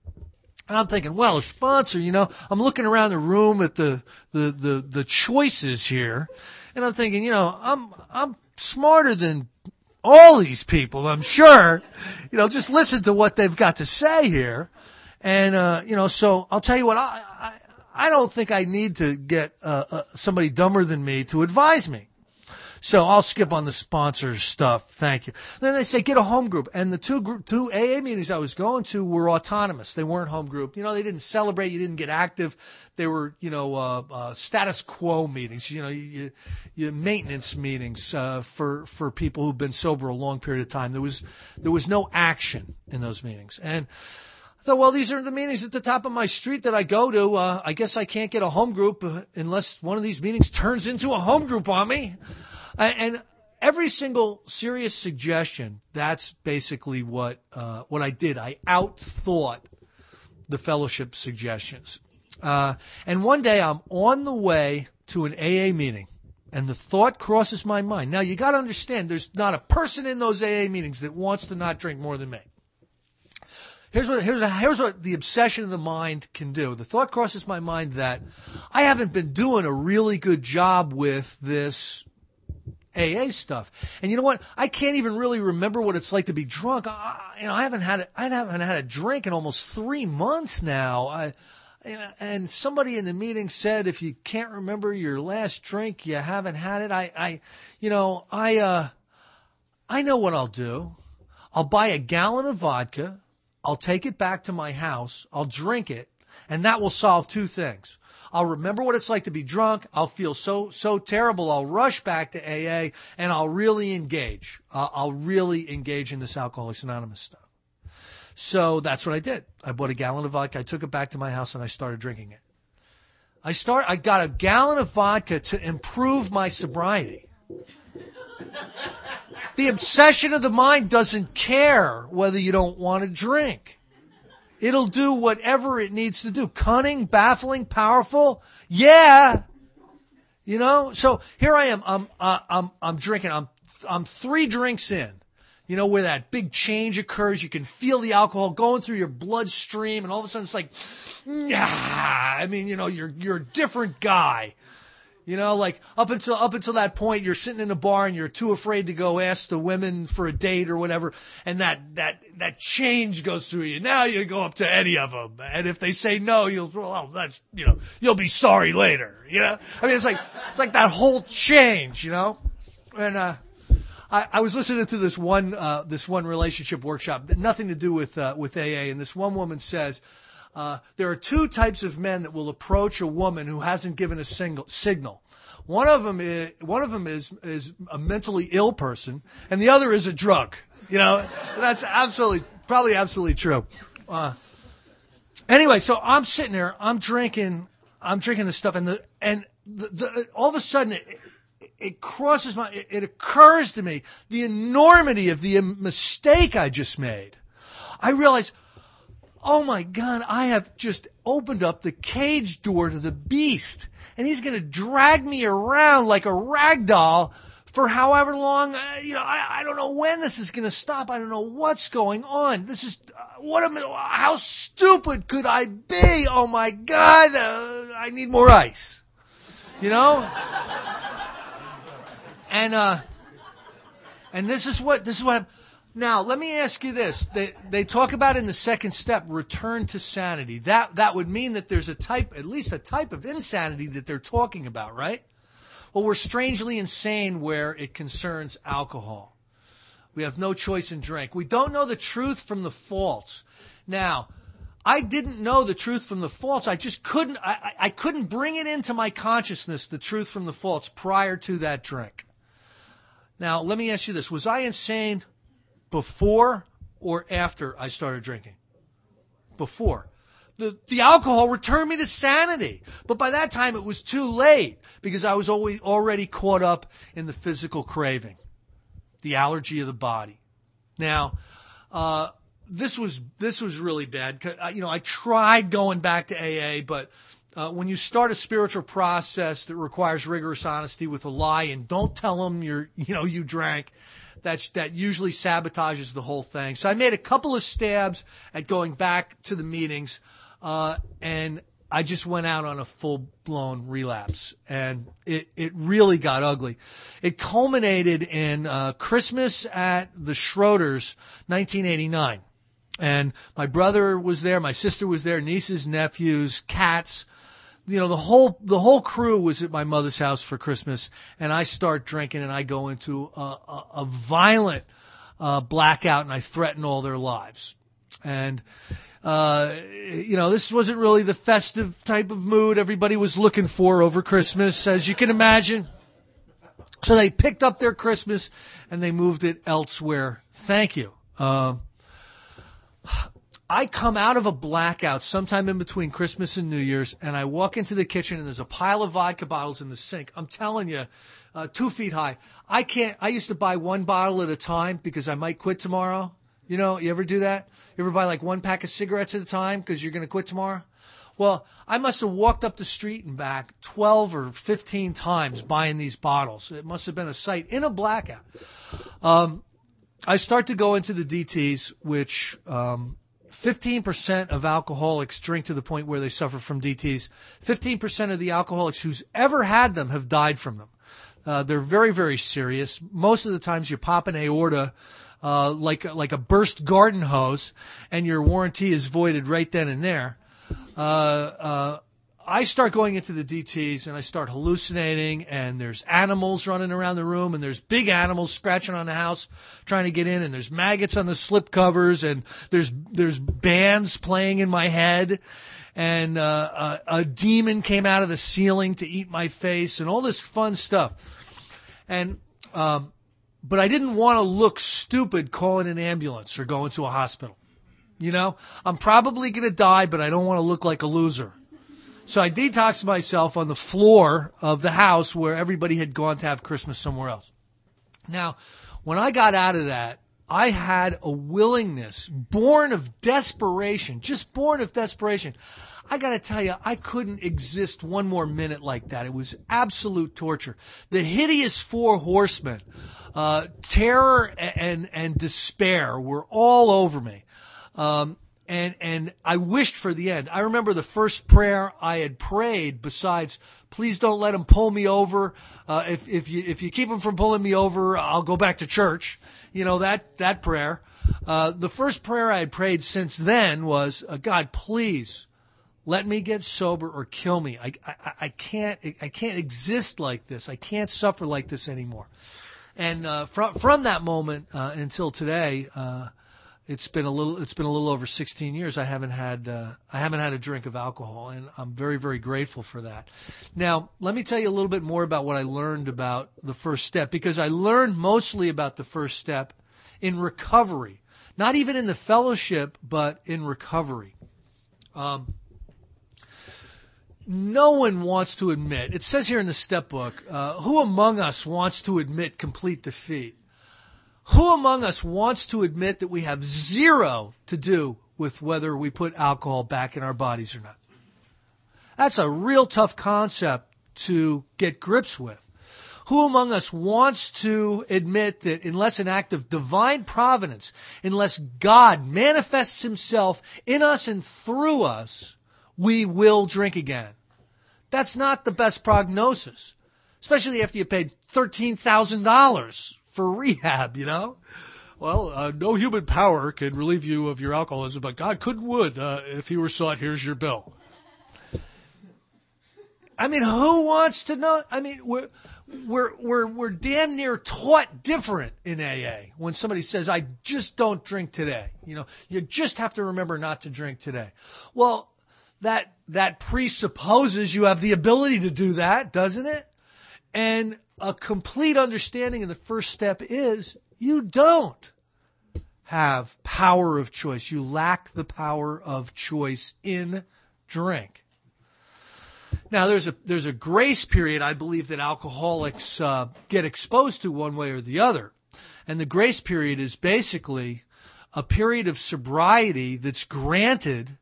And I'm thinking, well, a sponsor, you know, I'm looking around the room at the the the, the choices here, and I'm thinking, you know, I'm I'm smarter than all these people, I'm sure. You know, just listen to what they've got to say here. And, uh, you know, so I'll tell you what, I, I, I don't think I need to get, uh, uh, somebody dumber than me to advise me. So I'll skip on the sponsor stuff. Thank you. Then they say get a home group. And the two group, two A A meetings I was going to were autonomous. They weren't home group. You know, they didn't celebrate. You didn't get active. They were, you know, uh, uh, status quo meetings, you know, you, you maintenance meetings, uh, for, for people who've been sober a long period of time. There was, there was no action in those meetings. And I thought, well, these are the meetings at the top of my street that I go to. Uh, I guess I can't get a home group unless one of these meetings turns into a home group on me. And every single serious suggestion, that's basically what uh, what I did. I outthought the fellowship suggestions. Uh, and one day I'm on the way to an A A meeting, and the thought crosses my mind. Now, you got to understand, there's not a person in those A A meetings that wants to not drink more than me. Here's what, here's, here's what the obsession of the mind can do. The thought crosses my mind that I haven't been doing a really good job with this A A stuff. And you know what? I can't even really remember what it's like to be drunk. I, you know, I haven't had a, I haven't had a drink in almost three months now. I, and somebody in the meeting said, if you can't remember your last drink, you haven't had it. I, I, you know, I, uh, I know what I'll do. I'll buy a gallon of vodka. I'll take it back to my house. I'll drink it, and that will solve two things. I'll remember what it's like to be drunk. I'll feel so, so terrible. I'll rush back to A A, and I'll really engage. Uh, I'll really engage in this Alcoholics Anonymous stuff. So that's what I did. I bought a gallon of vodka. I took it back to my house, and I started drinking it. I start. I got a gallon of vodka to improve my sobriety. The obsession of the mind doesn't care whether you don't want to drink. It'll do whatever it needs to do. Cunning, baffling, powerful. Yeah. You know, so here I am. I'm, uh, I'm, I'm drinking. I'm, I'm three drinks in. You know, where that big change occurs. You can feel the alcohol going through your bloodstream, and all of a sudden it's like, yeah. I mean, you know, you're, you're a different guy. You know, like up until, up until that point, you're sitting in a bar and you're too afraid to go ask the women for a date or whatever. And that, that, that change goes through you. Now you go up to any of them. And if they say no, you'll, well, that's, you know, you'll be sorry later. You know, I mean, it's like, it's like that whole change, you know, and, uh, I, I was listening to this one, uh, this one relationship workshop, nothing to do with, uh, with A A. And this one woman says, uh, there are two types of men that will approach a woman who hasn't given a single signal. One of them is, one of them is, is a mentally ill person, and the other is a drug. You know, that's absolutely, probably absolutely true. Uh, anyway, so I'm sitting there, I'm drinking, I'm drinking this stuff, and the, and the, the all of a sudden, it, it crosses my, it, it occurs to me the enormity of the mistake I just made. I realize, oh my God, I have just opened up the cage door to the beast, and he's going to drag me around like a rag doll for however long. Uh, you know, I, I don't know when this is going to stop. I don't know what's going on. This is, uh, what am, how stupid could I be? Oh my God, uh, I need more ice. You know? And, uh, and this is what, this is what I'm, now, let me ask you this. They, they talk about in the second step, return to sanity. That, that would mean that there's a type, at least a type of insanity that they're talking about, right? Well, we're strangely insane where it concerns alcohol. We have no choice in drink. We don't know the truth from the false. Now, I didn't know the truth from the false. I just couldn't, I, I couldn't bring it into my consciousness, the truth from the false, prior to that drink. Now, let me ask you this. Was I insane before or after I started drinking? Before. The, the alcohol returned me to sanity. But by that time, it was too late because I was always, already caught up in the physical craving, the allergy of the body. Now, uh, this was, this was really bad. You know, I tried going back to A A, but uh, when you start a spiritual process that requires rigorous honesty with a lie and don't tell them you're, you know, you drank, That, that usually sabotages the whole thing. So I made a couple of stabs at going back to the meetings, uh, and I just went out on a full-blown relapse. And it, it really got ugly. It culminated in uh, Christmas at the Schroeder's, nineteen eighty-nine. And my brother was there, my sister was there, nieces, nephews, cats. You know, the whole, the whole crew was at my mother's house for Christmas, and I start drinking and I go into a, a, a violent, uh, blackout and I threaten all their lives. And, uh, you know, this wasn't really the festive type of mood everybody was looking for over Christmas, as you can imagine. So they picked up their Christmas and they moved it elsewhere. Thank you. Um, I come out of a blackout sometime in between Christmas and New Year's, and I walk into the kitchen, and there's a pile of vodka bottles in the sink. I'm telling you, uh, two feet high. I can't, I used to buy one bottle at a time because I might quit tomorrow. You know, you ever do that? You ever buy like one pack of cigarettes at a time because you're going to quit tomorrow? Well, I must have walked up the street and back twelve or fifteen times buying these bottles. It must have been a sight in a blackout. Um, I start to go into the D Ts, which, um, fifteen percent of alcoholics drink to the point where they suffer from D Ts. fifteen percent of the alcoholics who's ever had them have died from them. Uh, they're very, very serious. Most of the times you pop an aorta, uh, like, like a burst garden hose, and your warranty is voided right then and there. Uh, uh, I start going into the D Ts and I start hallucinating, and there's animals running around the room, and there's big animals scratching on the house trying to get in, and there's maggots on the slip covers, and there's there's bands playing in my head, and uh, a, a demon came out of the ceiling to eat my face, and all this fun stuff. And um, but I didn't want to look stupid calling an ambulance or going to a hospital. You know, I'm probably going to die, but I don't want to look like a loser. So I detoxed myself on the floor of the house where everybody had gone to have Christmas somewhere else. Now, When I got out of that, I had a willingness, born of desperation, just born of desperation. I got to tell you, I couldn't exist one more minute like that. It was absolute torture. The hideous four horsemen, uh, terror and, and despair were all over me. Um, and, and I wished for the end. I remember the first prayer I had prayed besides, please don't let them pull me over. Uh, if, if you, if you keep them from pulling me over, I'll go back to church. You know, that, that prayer. Uh, the first prayer I had prayed since then was, uh, God, please let me get sober or kill me. I, I, I can't, I can't exist like this. I can't suffer like this anymore. And, uh, from, from that moment, uh, until today, uh, It's been a little. It's been a little over sixteen years. I haven't had. Uh, I haven't had a drink of alcohol, and I'm very, very grateful for that. Now, let me tell you a little bit more about what I learned about the first step, because I learned mostly about the first step in recovery, not even in the fellowship, but in recovery. Um, no one wants to admit. It says here in the step book, uh, who among us wants to admit complete defeat? Who among us wants to admit that we have zero to do with whether we put alcohol back in our bodies or not? That's a real tough concept to get grips with. Who among us wants to admit that unless an act of divine providence, unless God manifests himself in us and through us, we will drink again? That's not the best prognosis, especially after you paid thirteen thousand dollars for rehab, you know? Well, uh, no human power can relieve you of your alcoholism, but God could and would uh, if he were sought. Here's your bill. I mean, who wants to know? I mean, we're we're we're we're damn near taught different in A A. When somebody says, "I just don't drink today," you know, you just have to remember not to drink today. Well, that that presupposes you have the ability to do that, doesn't it? And a complete understanding of the first step is you don't have power of choice. You lack the power of choice in drink. Now, there's a there's a grace period I believe that alcoholics uh, get exposed to one way or the other. And the grace period is basically a period of sobriety that's granted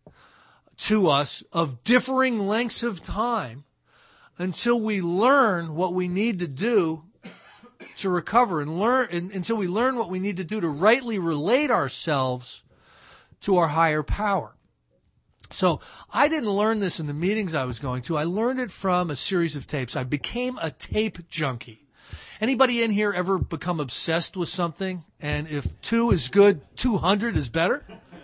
to us of differing lengths of time until we learn what we need to do to recover and learn, and, until we learn what we need to do to rightly relate ourselves to our higher power. So I didn't learn this in the meetings I was going to. I learned it from a series of tapes. I became a tape junkie. Anybody in here ever become obsessed with something? And if two is good, two hundred is better?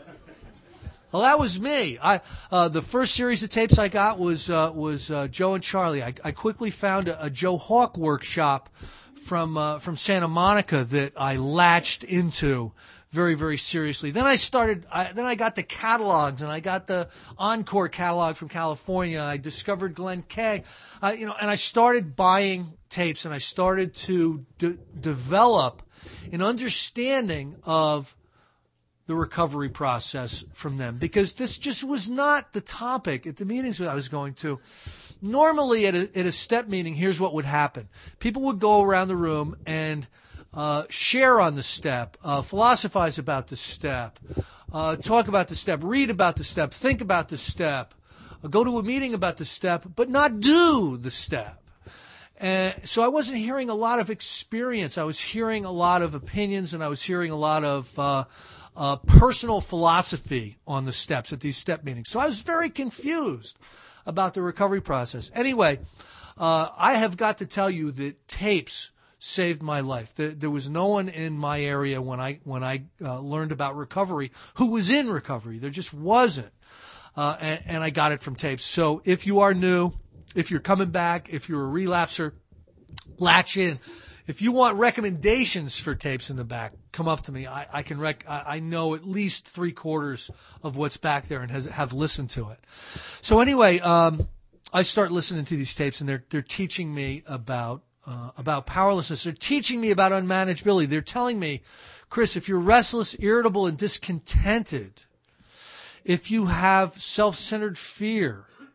Well, that was me. I uh, the first series of tapes I got was uh, was uh, Joe and Charlie. I, I quickly found a, a Joe Hawk workshop from uh, from Santa Monica that I latched into very, very seriously. Then I started. I, then I got the catalogs, and I got the Encore catalog from California. I discovered Glenn Kay, uh, you know, and I started buying tapes, and I started to de- develop an understanding of the recovery process from them, because this just was not the topic at the meetings that I was going to. Normally at a, at a step meeting, here's what would happen. People would go around the room and uh, share on the step, uh, philosophize about the step, uh, talk about the step, read about the step, think about the step, uh, go to a meeting about the step, but not do the step. And so I wasn't hearing a lot of experience. I was hearing a lot of opinions, and I was hearing a lot of uh, uh, personal philosophy on the steps at these step meetings. So I was very confused about the recovery process. Anyway, uh, I have got to tell you that tapes saved my life. There, there was no one in my area when I when I uh, learned about recovery who was in recovery. There just wasn't, uh, and, and I got it from tapes. So if you are new, if you're coming back, if you're a relapser, latch in. If you want recommendations for tapes in the back, come up to me. I, I can rec. I, I know at least three quarters of what's back there and has have listened to it. So anyway, um, I start listening to these tapes, and they're they're teaching me about uh, about powerlessness. They're teaching me about unmanageability. They're telling me, Chris, if you're restless, irritable, and discontented, if you have self-centered fear,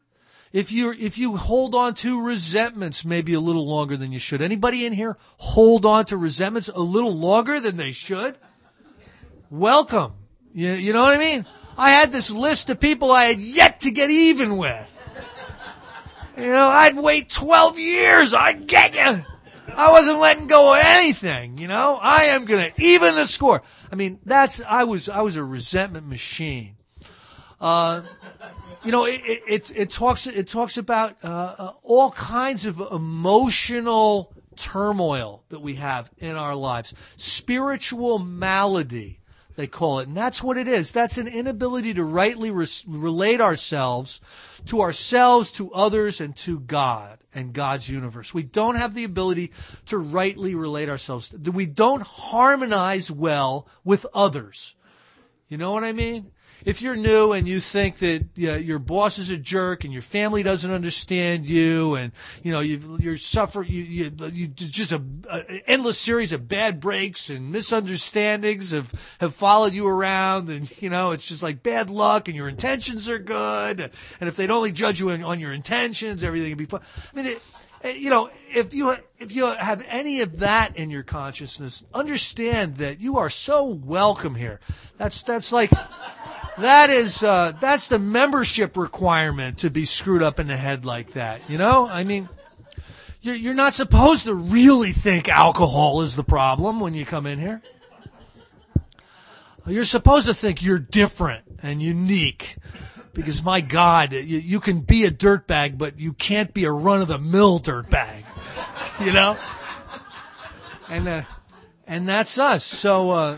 If you if you hold on to resentments maybe a little longer than you should. Anybody in here hold on to resentments a little longer than they should? Welcome. You, you know what I mean? I had this list of people I had yet to get even with. You know, I'd wait twelve years. I'd get you. I wasn't letting go of anything, you know? I am going to even the score. I mean, that's, I was, I was a resentment machine. Uh, you know, it, it, it talks, it talks about, uh, uh, all kinds of emotional turmoil that we have in our lives. Spiritual malady, they call it. And that's what it is. That's an inability to rightly res- relate ourselves to ourselves, to others, and to God and God's universe. We don't have the ability to rightly relate ourselves. We don't harmonize well with others. You know what I mean? If you're new and you think that you know, your boss is a jerk and your family doesn't understand you, and you know you you're suffering, you you, you just a, a endless series of bad breaks and misunderstandings have have followed you around, and you know it's just like bad luck, and your intentions are good, and if they'd only judge you on, on your intentions, everything would be fine. I mean, it, you know, if you if you have any of that in your consciousness, understand that you are so welcome here. That's that's like. That is, uh, that's the membership requirement to be screwed up in the head like that, you know? I mean, you're, you're not supposed to really think alcohol is the problem when you come in here. You're supposed to think you're different and unique because, my God, you, you can be a dirtbag, but you can't be a run-of-the-mill dirtbag, you know? And, uh, and that's us. So, uh,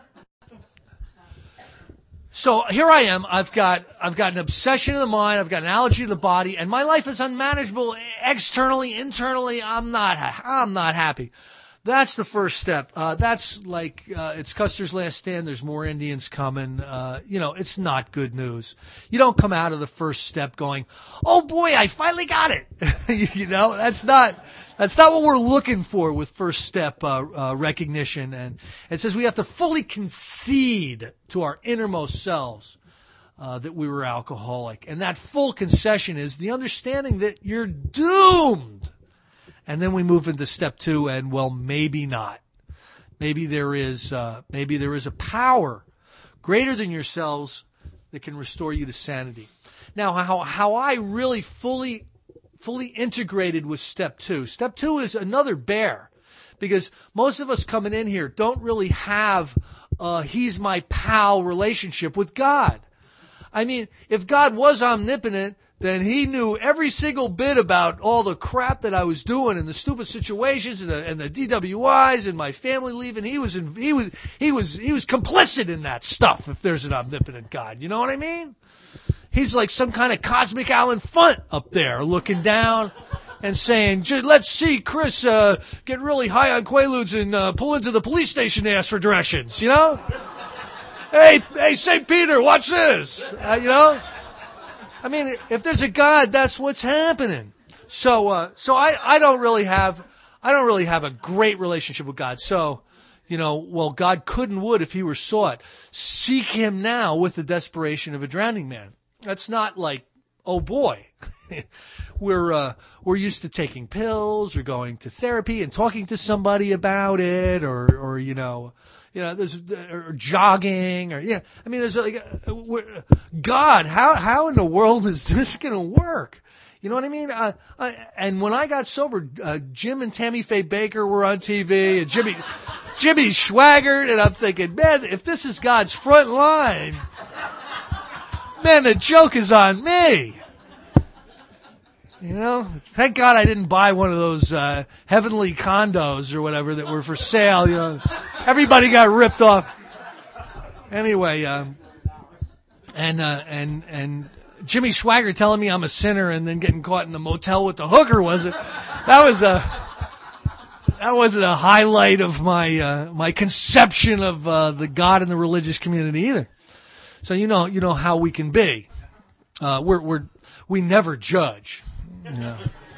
So here I am. I've got I've got an obsession of the mind. I've got an allergy to the body, and my life is unmanageable externally, internally. I'm not I'm not happy. That's the first step. Uh, that's like uh, it's Custer's last stand. There's more Indians coming. Uh, you know, it's not good news. You don't come out of the first step going, "Oh boy, I finally got it." You know, that's not. That's not what we're looking for with first step uh, uh, recognition. And it says we have to fully concede to our innermost selves uh, that we were alcoholic. And that full concession is the understanding that you're doomed. And then we move into step two, and well, maybe not. Maybe there is uh, maybe there is a power greater than yourselves that can restore you to sanity. Now, how how I really fully fully integrated with step two. Step two is another bear, because most of us coming in here don't really have a he's my pal relationship with God. I mean, if God was omnipotent, then he knew every single bit about all the crap that I was doing and the stupid situations and the, and the D W Is and my family leaving. He was in, he was he was he was complicit in that stuff. If there's an omnipotent God, you know what I mean? He's like some kind of cosmic Alan Funt up there looking down and saying, let's see Chris uh, get really high on Quaaludes and uh, pull into the police station to ask for directions, you know? hey, hey, Saint Peter, watch this, uh, you know? I mean, if there's a God, that's what's happening. So, uh, so I, I don't really have, I don't really have a great relationship with God. So, you know, well, God could and would if he were sought. Seek him now with the desperation of a drowning man. That's not like, oh boy, we're uh, we're used to taking pills or going to therapy and talking to somebody about it, or or you know, you know, there's or jogging, or yeah, I mean, there's like, uh, God, how how in the world is this going to work? You know what I mean? Uh, I, and when I got sober, uh, Jim and Tammy Faye Baker were on T V, and Jimmy Jimmy Swaggart, and I'm thinking, man, if this is God's front line. Man, the joke is on me. You know, thank God I didn't buy one of those uh, heavenly condos or whatever that were for sale. You know, everybody got ripped off. Anyway, um, and uh, and and Jimmy Swaggart telling me I'm a sinner and then getting caught in the motel with the hooker wasn't. That was a that wasn't a highlight of my uh, my conception of uh, the God in the religious community either. So you know, you know how we can be. Uh, we're we're we never judge. You know.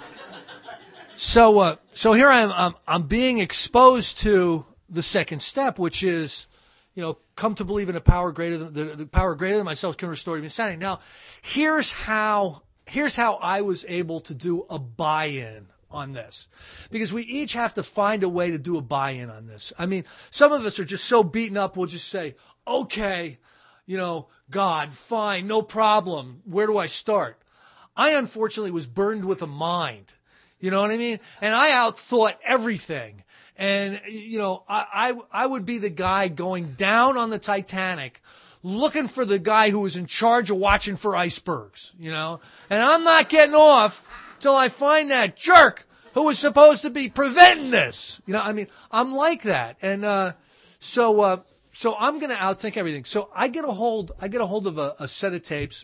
So uh, so here I am. I'm, I'm being exposed to the second step, which is, you know, come to believe in a power greater than the, the power greater than myself can restore me to sanity. Now, here's how here's how I was able to do a buy-in on this, because we each have to find a way to do a buy-in on this. I mean, some of us are just so beaten up, we'll just say, okay, you know, God, fine, no problem. Where do I start? I unfortunately was burned with a mind. You know what I mean? And I outthought everything. And, you know, I, I, I would be the guy going down on the Titanic looking for the guy who was in charge of watching for icebergs, you know? And I'm not getting off till I find that jerk who was supposed to be preventing this. You know, I mean, I'm like that. And, uh, so, uh, so I'm going to outthink everything. So I get a hold, I get a hold of a, a set of tapes.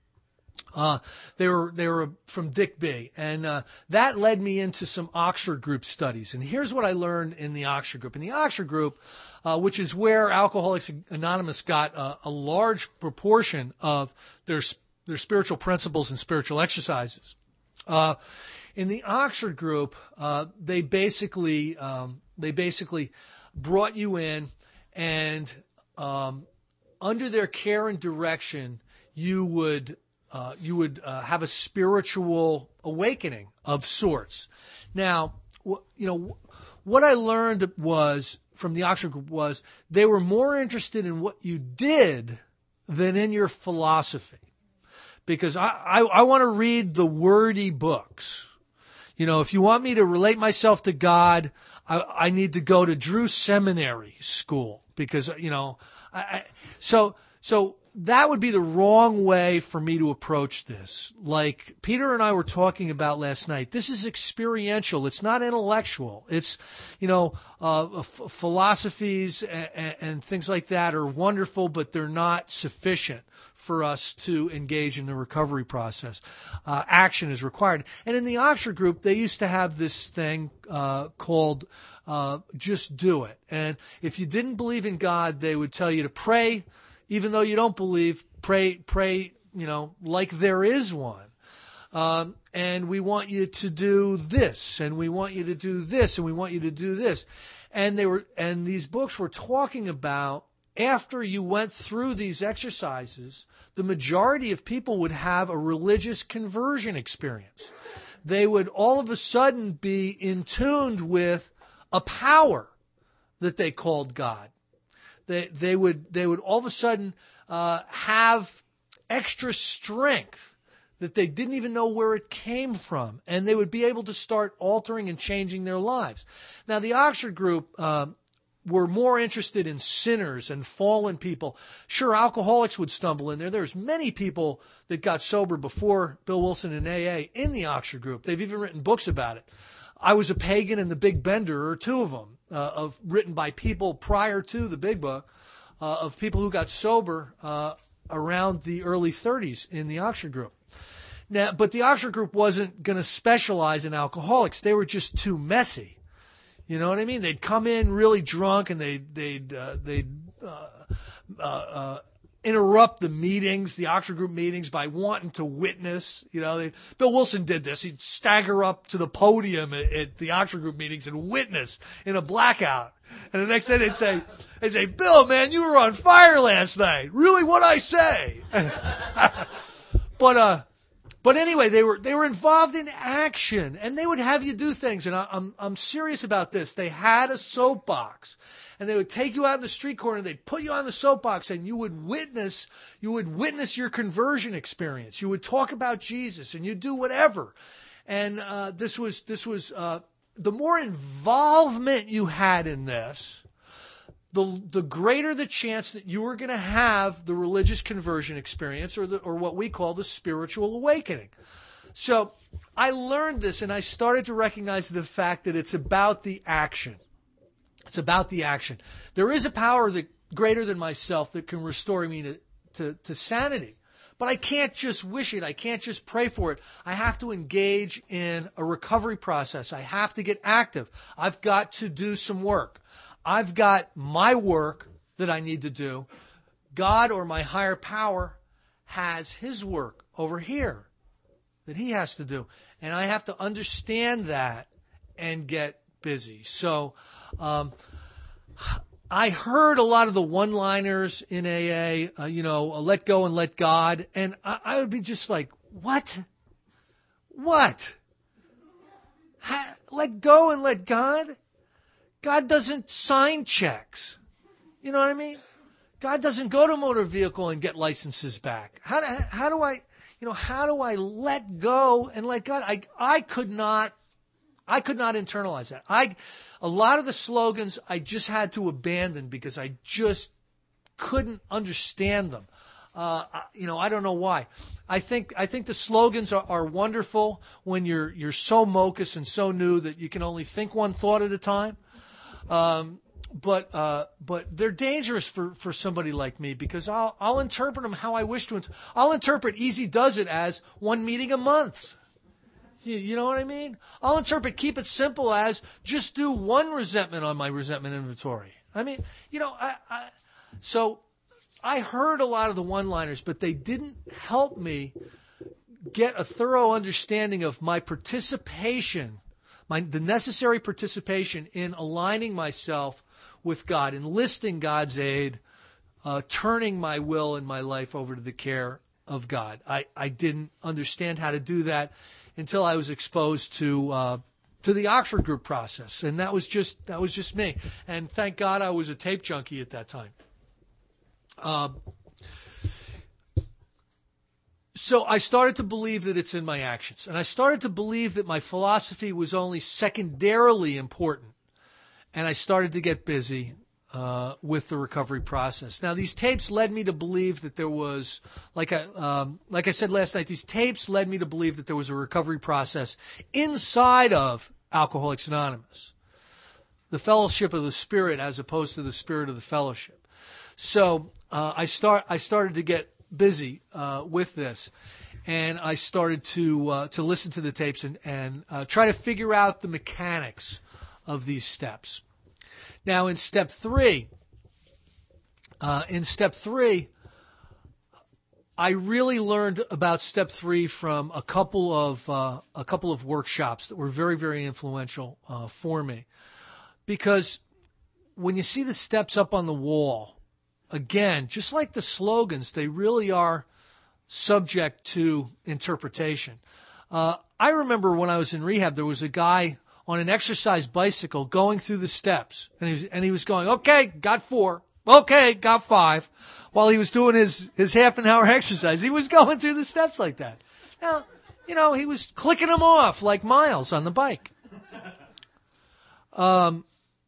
Uh, they were, they were from Dick B. And, uh, that led me into some Oxford group studies. And here's what I learned in the Oxford group. In the Oxford group, uh, which is where Alcoholics Anonymous got a, a large proportion of their, their spiritual principles and spiritual exercises. Uh, in the Oxford group, uh, they basically, um, they basically brought you in and, um, under their care and direction, you would, Uh, you would uh, have a spiritual awakening of sorts. Now, wh- you know, wh- what I learned was from the Oxford group was they were more interested in what you did than in your philosophy. Because I, I, I want to read the wordy books. You know, if you want me to relate myself to God, I, I need to go to Drew Seminary School because, you know, I, I so, so, that would be the wrong way for me to approach this. Like Peter and I were talking about last night, this is experiential. It's not intellectual. It's, you know, uh, f- philosophies and, and things like that are wonderful, but they're not sufficient for us to engage in the recovery process. Uh, action is required. And in the Oxford group, they used to have this thing uh, called uh, just do it. And if you didn't believe in God, they would tell you to pray. Even though you don't believe, pray, pray, you know, like there is one. Um, and we want you to do this, and we want you to do this, and we want you to do this. And they were, and these books were talking about after you went through these exercises, the majority of people would have a religious conversion experience. They would all of a sudden be in tune with a power that they called God. They, they would, they would all of a sudden, uh, have extra strength that they didn't even know where it came from. And they would be able to start altering and changing their lives. Now, the Oxford group, um, were more interested in sinners and fallen people. Sure, alcoholics would stumble in there. There's many people that got sober before Bill Wilson and A A in the Oxford group. They've even written books about it. I Was a Pagan and The Big Bender are two of them, uh, of written by people prior to the Big Book, uh, of people who got sober uh, around the early thirties in the Oxford group. Now, but the Oxford group wasn't going to specialize in alcoholics. They were just too messy. You know what I mean? They'd come in really drunk and they'd they'd uh, they'd uh, uh, uh, interrupt the meetings, the Oxford group meetings, by wanting to witness. You know, they, Bill Wilson did this. He'd stagger up to the podium at, at the Oxford group meetings and witness in a blackout. And the next day they'd say, they'd say, Bill, man, you were on fire last night. Really, what'd I say? but uh, but anyway, they were they were involved in action, and they would have you do things. And I, I'm I'm serious about this. They had a soapbox. And they would take you out in the street corner, they'd put you on the soapbox, and you would witness, you would witness your conversion experience. You would talk about Jesus, and you'd do whatever. And uh, this was, this was uh, the more involvement you had in this, the the greater the chance that you were going to have the religious conversion experience, or the, or what we call the spiritual awakening. So I learned this, and I started to recognize the fact that it's about the action. It's about the action. There is a power that greater than myself that can restore me to, to, to sanity. But I can't just wish it. I can't just pray for it. I have to engage in a recovery process. I have to get active. I've got to do some work. I've got my work that I need to do. God, or my higher power, has his work over here that he has to do. And I have to understand that and get busy. So, um, I heard a lot of the one-liners in A A, uh, you know, uh, let go and let God. And I, I would be just like, what? What? Ha- let go and let God? God doesn't sign checks. You know what I mean? God doesn't go to motor vehicle and get licenses back. How do, how do I, you know, how do I let go and let God? I, I could not, I could not internalize that. I, a lot of the slogans I just had to abandon because I just couldn't understand them. Uh, you know, I don't know why. I think I think the slogans are, are wonderful when you're you're so mocus and so new that you can only think one thought at a time. Um, but uh, but they're dangerous for, for somebody like me because I'll I'll interpret them how I wish to. I'll interpret Easy Does It as one meeting a month. You, you know what I mean? I'll interpret Keep It Simple as just do one resentment on my resentment inventory. I mean, you know, I, I so. I heard a lot of the one-liners, but they didn't help me get a thorough understanding of my participation, my, the necessary participation in aligning myself with God, enlisting God's aid, uh, turning my will and my life over to the care of God. I, I didn't understand how to do that until I was exposed to uh, to the Oxford Group process, and that was just that was just me. And thank God I was a tape junkie at that time. Uh, so I started to believe that it's in my actions. And I started to believe that my philosophy was only secondarily important. And I started to get busy uh, with the recovery process. Now, these tapes led me to believe that there was, like I, um, like I said last night, these tapes led me to believe that there was a recovery process inside of Alcoholics Anonymous. The fellowship of the Spirit as opposed to the spirit of the fellowship. So uh, I start. I started to get busy uh, with this, and I started to uh, to listen to the tapes and and uh, try to figure out the mechanics of these steps. Now, in step three, uh, in step three, I really learned about step three from a couple of uh, a couple of workshops that were very very influential uh, for me, because when you see the steps up on the wall. Again, just like the slogans, they really are subject to interpretation. Uh, I remember when I was in rehab, there was a guy on an exercise bicycle going through the steps, and he was, and he was going, okay, got four, okay, got five, while he was doing his, his half an hour exercise. He was going through the steps like that. Now, you know, he was clicking them off like miles on the bike. Um,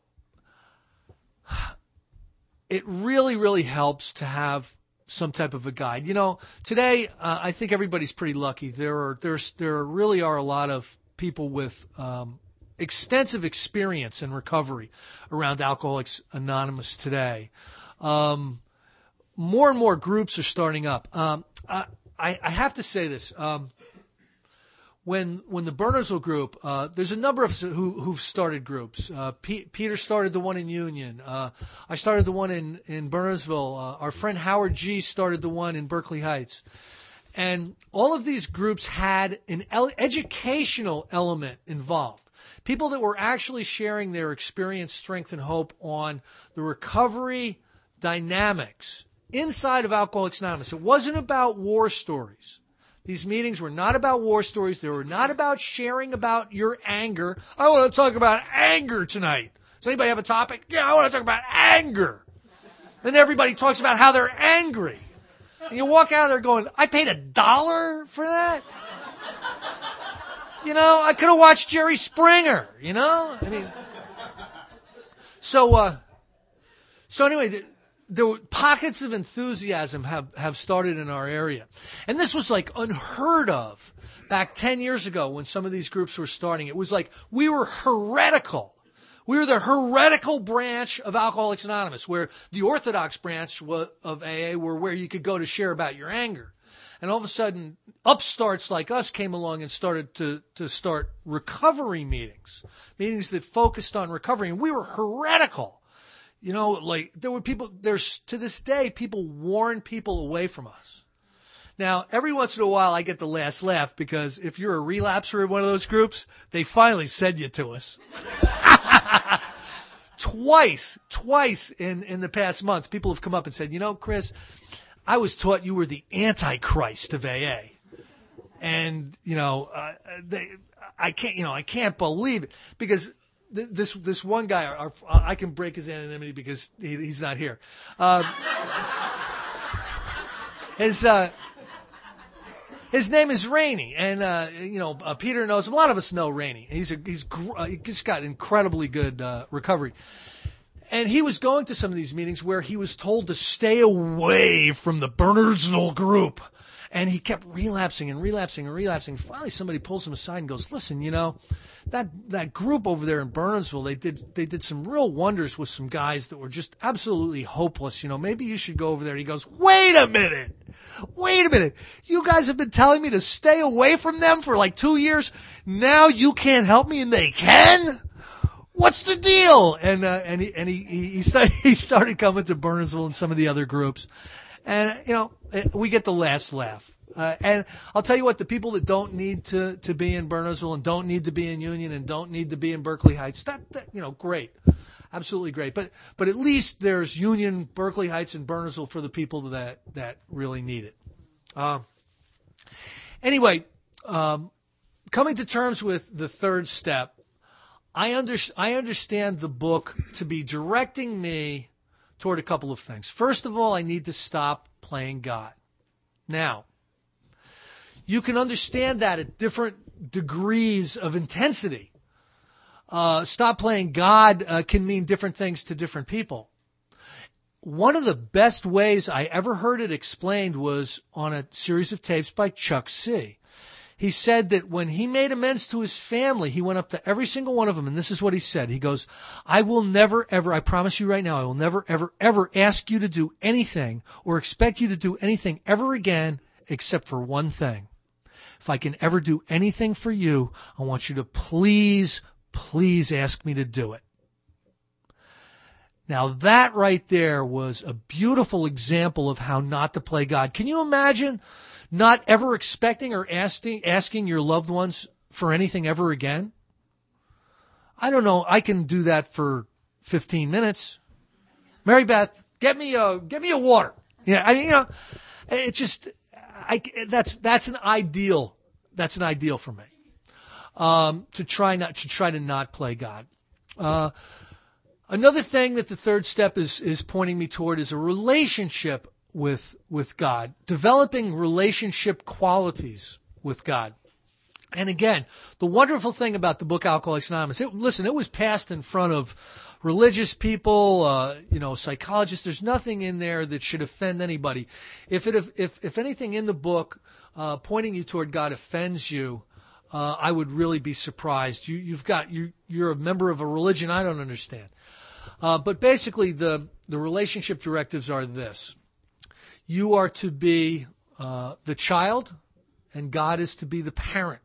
It really, really helps to have some type of a guide. You know, today uh, I think everybody's pretty lucky. There are there's there really are a lot of people with um, extensive experience in recovery around Alcoholics Anonymous today. Um, more and more groups are starting up. Um, I, I have to say this. Um, When when the Burnersville group, uh, there's a number of who who've started groups. Uh, P- Peter started the one in Union. Uh, I started the one in in Burnersville. Uh, our friend Howard G started the one in Berkeley Heights, and all of these groups had an el- educational element involved. People that were actually sharing their experience, strength, and hope on the recovery dynamics inside of Alcoholics Anonymous. It wasn't about war stories. These meetings were not about war stories. They were not about sharing about your anger. I want to talk about anger tonight. Does anybody have a topic? Yeah, I want to talk about anger. And everybody talks about how they're angry. And you walk out there going, I paid a dollar for that? You know, I could have watched Jerry Springer, you know? I mean, so, uh, so anyway, the, There were pockets of enthusiasm have, have started in our area. And this was like unheard of back ten years ago when some of these groups were starting. It was like we were heretical. We were the heretical branch of Alcoholics Anonymous, where the orthodox branch of A A were where you could go to share about your anger. And all of a sudden, upstarts like us came along and started to, to start recovery meetings, meetings that focused on recovery. And we were heretical. You know, like there were people, there's to this day, people warn people away from us. Now, every once in a while I get the last laugh because if you're a relapser in one of those groups, they finally send you to us. twice, twice in, in the past month, people have come up and said, you know, Chris, I was taught you were the Antichrist of A A. and you know, uh, they, I can't, you know, I can't believe it because th- this this one guy, our, I can break his anonymity because he, he's not here. Uh, his uh, his name is Rainey, and uh, you know, uh, Peter knows him. A lot of us know Rainey. He's a, he's gr- uh, he's just got incredibly good uh, recovery. And he was going to some of these meetings where he was told to stay away from the Bernardsville group. And he kept relapsing and relapsing and relapsing. Finally, somebody pulls him aside and goes, listen, you know, that that group over there in Bernardsville, they did they did some real wonders with some guys that were just absolutely hopeless. You know, maybe you should go over there. He goes, wait a minute. Wait a minute. You guys have been telling me to stay away from them for like two years. Now you can't help me and they can? What's the deal? And uh, and he and he he started, he started coming to Bernardsville and some of the other groups, and you know we get the last laugh. Uh, and I'll tell you what, the people that don't need to to be in Bernardsville and don't need to be in Union and don't need to be in Berkeley Heights, that, that you know, great, absolutely great. But but at least there's Union, Berkeley Heights, and Bernardsville for the people that that really need it. Uh, anyway, um, coming to terms with the third step. I, under, I understand the book to be directing me toward a couple of things. First of all, I need to stop playing God. Now, you can understand that at different degrees of intensity. Uh, stop playing God uh, can mean different things to different people. One of the best ways I ever heard it explained was on a series of tapes by Chuck C. He said that when he made amends to his family, he went up to every single one of them, and this is what he said. He goes, I will never, ever, I promise you right now, I will never, ever, ever ask you to do anything or expect you to do anything ever again except for one thing. If I can ever do anything for you, I want you to please, please ask me to do it. Now that right there was a beautiful example of how not to play God. Can you imagine not ever expecting or asking asking your loved ones for anything ever again? I don't know. I can do that for fifteen minutes. Mary Beth, get me a get me a water. Yeah, I, you know, it just I that's that's an ideal. That's an ideal for me. Um, to try not to try to not play God. Uh, another thing that the third step is is pointing me toward is a relationship with with God, developing relationship qualities with God. And again, the wonderful thing about the book Alcoholics Anonymous, it, listen, it was passed in front of religious people, uh, you know, psychologists. There's nothing in there that should offend anybody. If it if if anything in the book uh, pointing you toward God offends you, uh, I would really be surprised. You you've got you you're a member of a religion I don't understand. Uh, but basically, the the relationship directives are this. You are to be uh, the child, and God is to be the parent.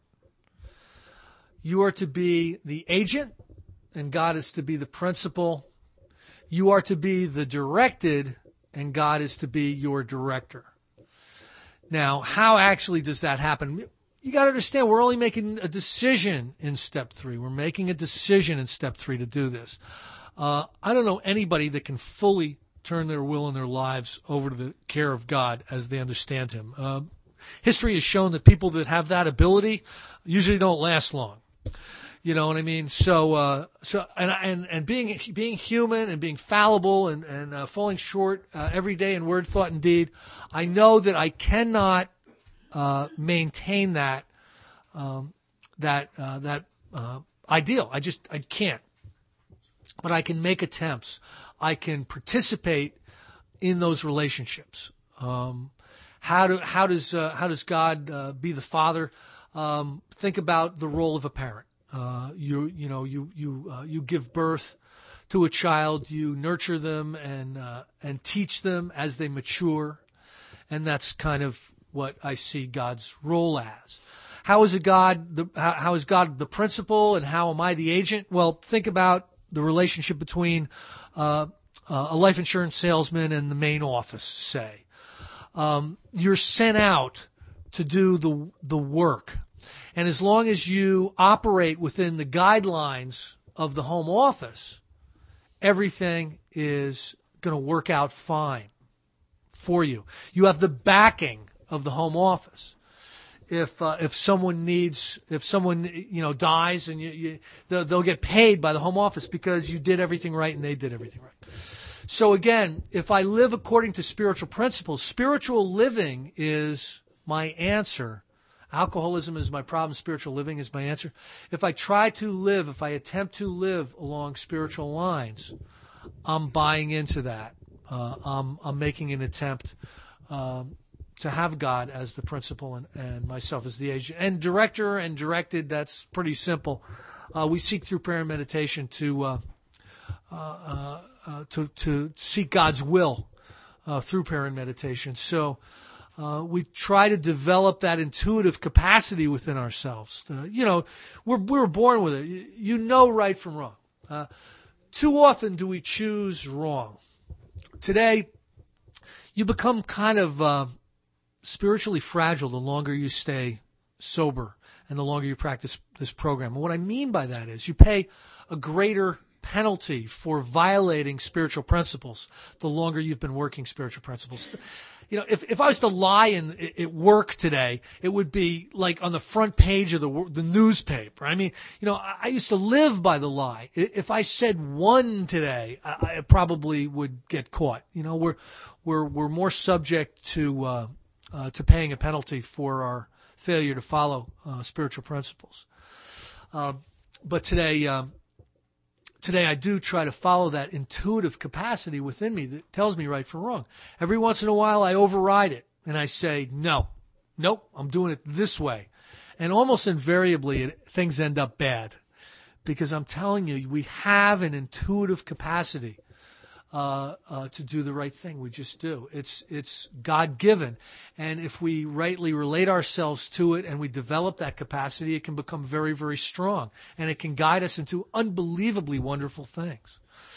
You are to be the agent, and God is to be the principal. You are to be the directed, and God is to be your director. Now, how actually does that happen? You got to understand, we're only making a decision in step three. We're making a decision in step three to do this. Uh, I don't know anybody that can fully turn their will and their lives over to the care of God as they understand Him. Uh, history has shown that people that have that ability usually don't last long. You know what I mean? So, uh, so, and, and, and being, being human and being fallible and, and, uh, falling short, uh, every day in word, thought, and deed, I know that I cannot, uh, maintain that, um, that, uh, that, uh, ideal. I just, I can't. But I can make attempts. I can participate in those relationships. Um, how do, how does, uh, how does God, uh, be the father? Um, think about the role of a parent. Uh, you, you know, you, you, uh, you give birth to a child, you nurture them and, uh, and teach them as they mature. And that's kind of what I see God's role as. How is a God, the, how, how is God the principal and how am I the agent? Well, think about the relationship between, uh, uh, a life insurance salesman and the main office, say. Um, you're sent out to do the, the work. And as long as you operate within the guidelines of the home office, everything is going to work out fine for you. You have the backing of the home office. if uh, if someone needs, if someone you know dies, and you, you they'll, they'll get paid by the home office because you did everything right and they did everything right. So again, if I live according to spiritual principles, spiritual living is my answer. Alcoholism is my problem. Spiritual living is my answer. If I try to live, if I attempt to live along spiritual lines, I'm buying into that. Uh, I'm, I'm making an attempt um, to have God as the principal and, and myself as the agent. And director and directed, that's pretty simple. Uh, we seek through prayer and meditation to uh, uh, uh, uh, to, to seek God's will uh, through prayer and meditation. So uh, we try to develop that intuitive capacity within ourselves. Uh, you know, we're we were born with it. You, you know right from wrong. Uh, too often do we choose wrong. Today, you become kind of uh, spiritually fragile the longer you stay sober and the longer you practice this program. And what I mean by that is you pay a greater penalty for violating spiritual principles the longer you've been working spiritual principles. You know, if, if I was to lie in at work today, it would be like on the front page of the the newspaper. I mean, you know, I, I used to live by the lie. If I said one today, I, I probably would get caught. You know, we're we're we're more subject to uh, uh, to paying a penalty for our failure to follow uh, spiritual principles. Uh, but today. Um, Today I do try to follow that intuitive capacity within me that tells me right from wrong. Every once in a while I override it and I say, no, nope, I'm doing it this way. And almost invariably it, things end up bad because I'm telling you, we have an intuitive capacity uh, uh, to do the right thing. We just do. It's it's God-given. And if we rightly relate ourselves to it and we develop that capacity, it can become very, very strong. And it can guide us into unbelievably wonderful things.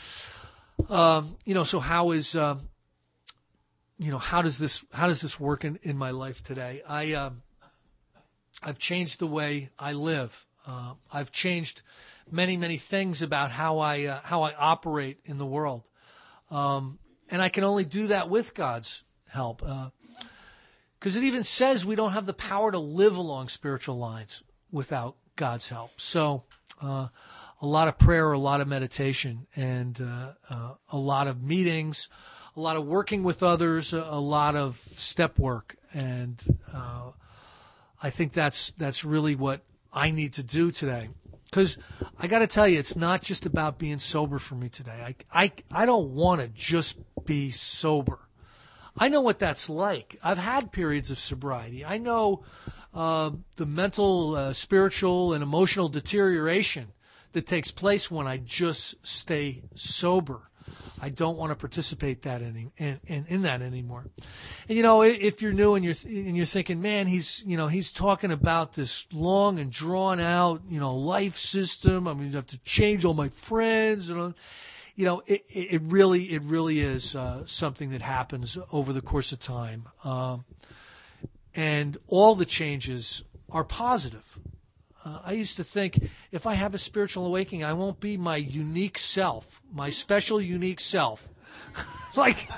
Um, you know, so how is, um, you know, how does this, how does this work in, in my life today? I, um, I've changed the way I live. Uh, I've changed many, many things about how I, uh, how I operate in the world. Um, and I can only do that with God's help. Uh, cause it even says we don't have the power to live along spiritual lines without God's help. So, uh, a lot of prayer, a lot of meditation, and, uh, uh, a lot of meetings, a lot of working with others, a, a lot of step work. And, uh, I think that's, that's really what I need to do today. Because I got to tell you, it's not just about being sober for me today. I, I, I don't want to just be sober. I know what that's like. I've had periods of sobriety. I know uh, the mental, uh, spiritual, and emotional deterioration that takes place when I just stay sober. I don't want to participate that any, in, in, in that anymore. And you know, if you're new and you're and you're thinking, man, he's you know he's talking about this long and drawn out you know life system. I mean, I have to change all my friends, and you know, it it really it really is uh, something that happens over the course of time, um, and all the changes are positive. Uh, I used to think if I have a spiritual awakening, I won't be my unique self, my special unique self. Like,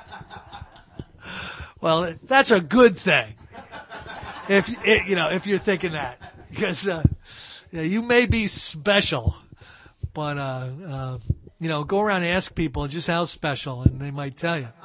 well, that's a good thing. If you know, if you're thinking that, because uh, yeah, you may be special, but uh, uh, you know, go around and ask people just how special, and they might tell you.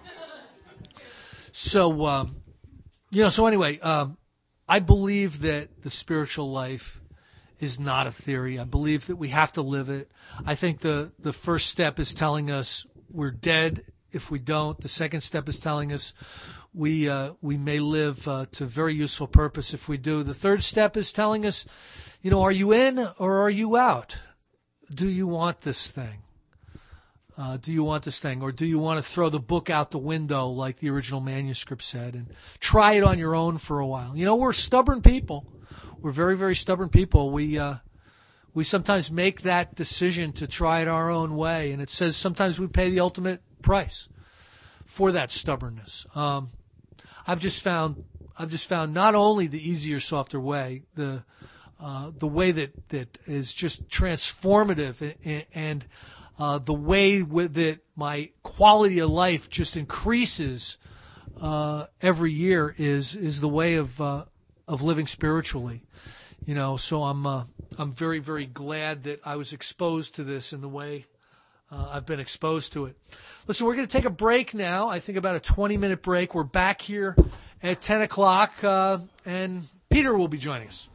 So, um, you know, so anyway, um, I believe that the spiritual life is not a theory. I believe that we have to live it. I think the, the first step is telling us we're dead if we don't. The second step is telling us we uh, we may live uh, to very useful purpose if we do. The third step is telling us, you know, are you in or are you out? Do you want this thing? Uh, do you want this thing? Or do you want to throw the book out the window like the original manuscript said and try it on your own for a while? You know, we're stubborn people. We're very, very stubborn people. We uh, we sometimes make that decision to try it our own way, and it says sometimes we pay the ultimate price for that stubbornness. Um, I've just found I've just found not only the easier, softer way, the uh, the way that, that is just transformative, and, and uh, the way with that my quality of life just increases uh, every year is is the way of uh, of living spiritually. You know, so I'm uh, I'm very, very glad that I was exposed to this in the way uh, I've been exposed to it. Listen, we're going to take a break now. I think about a twenty-minute break. We're back here at ten o'clock, uh, and Peter will be joining us.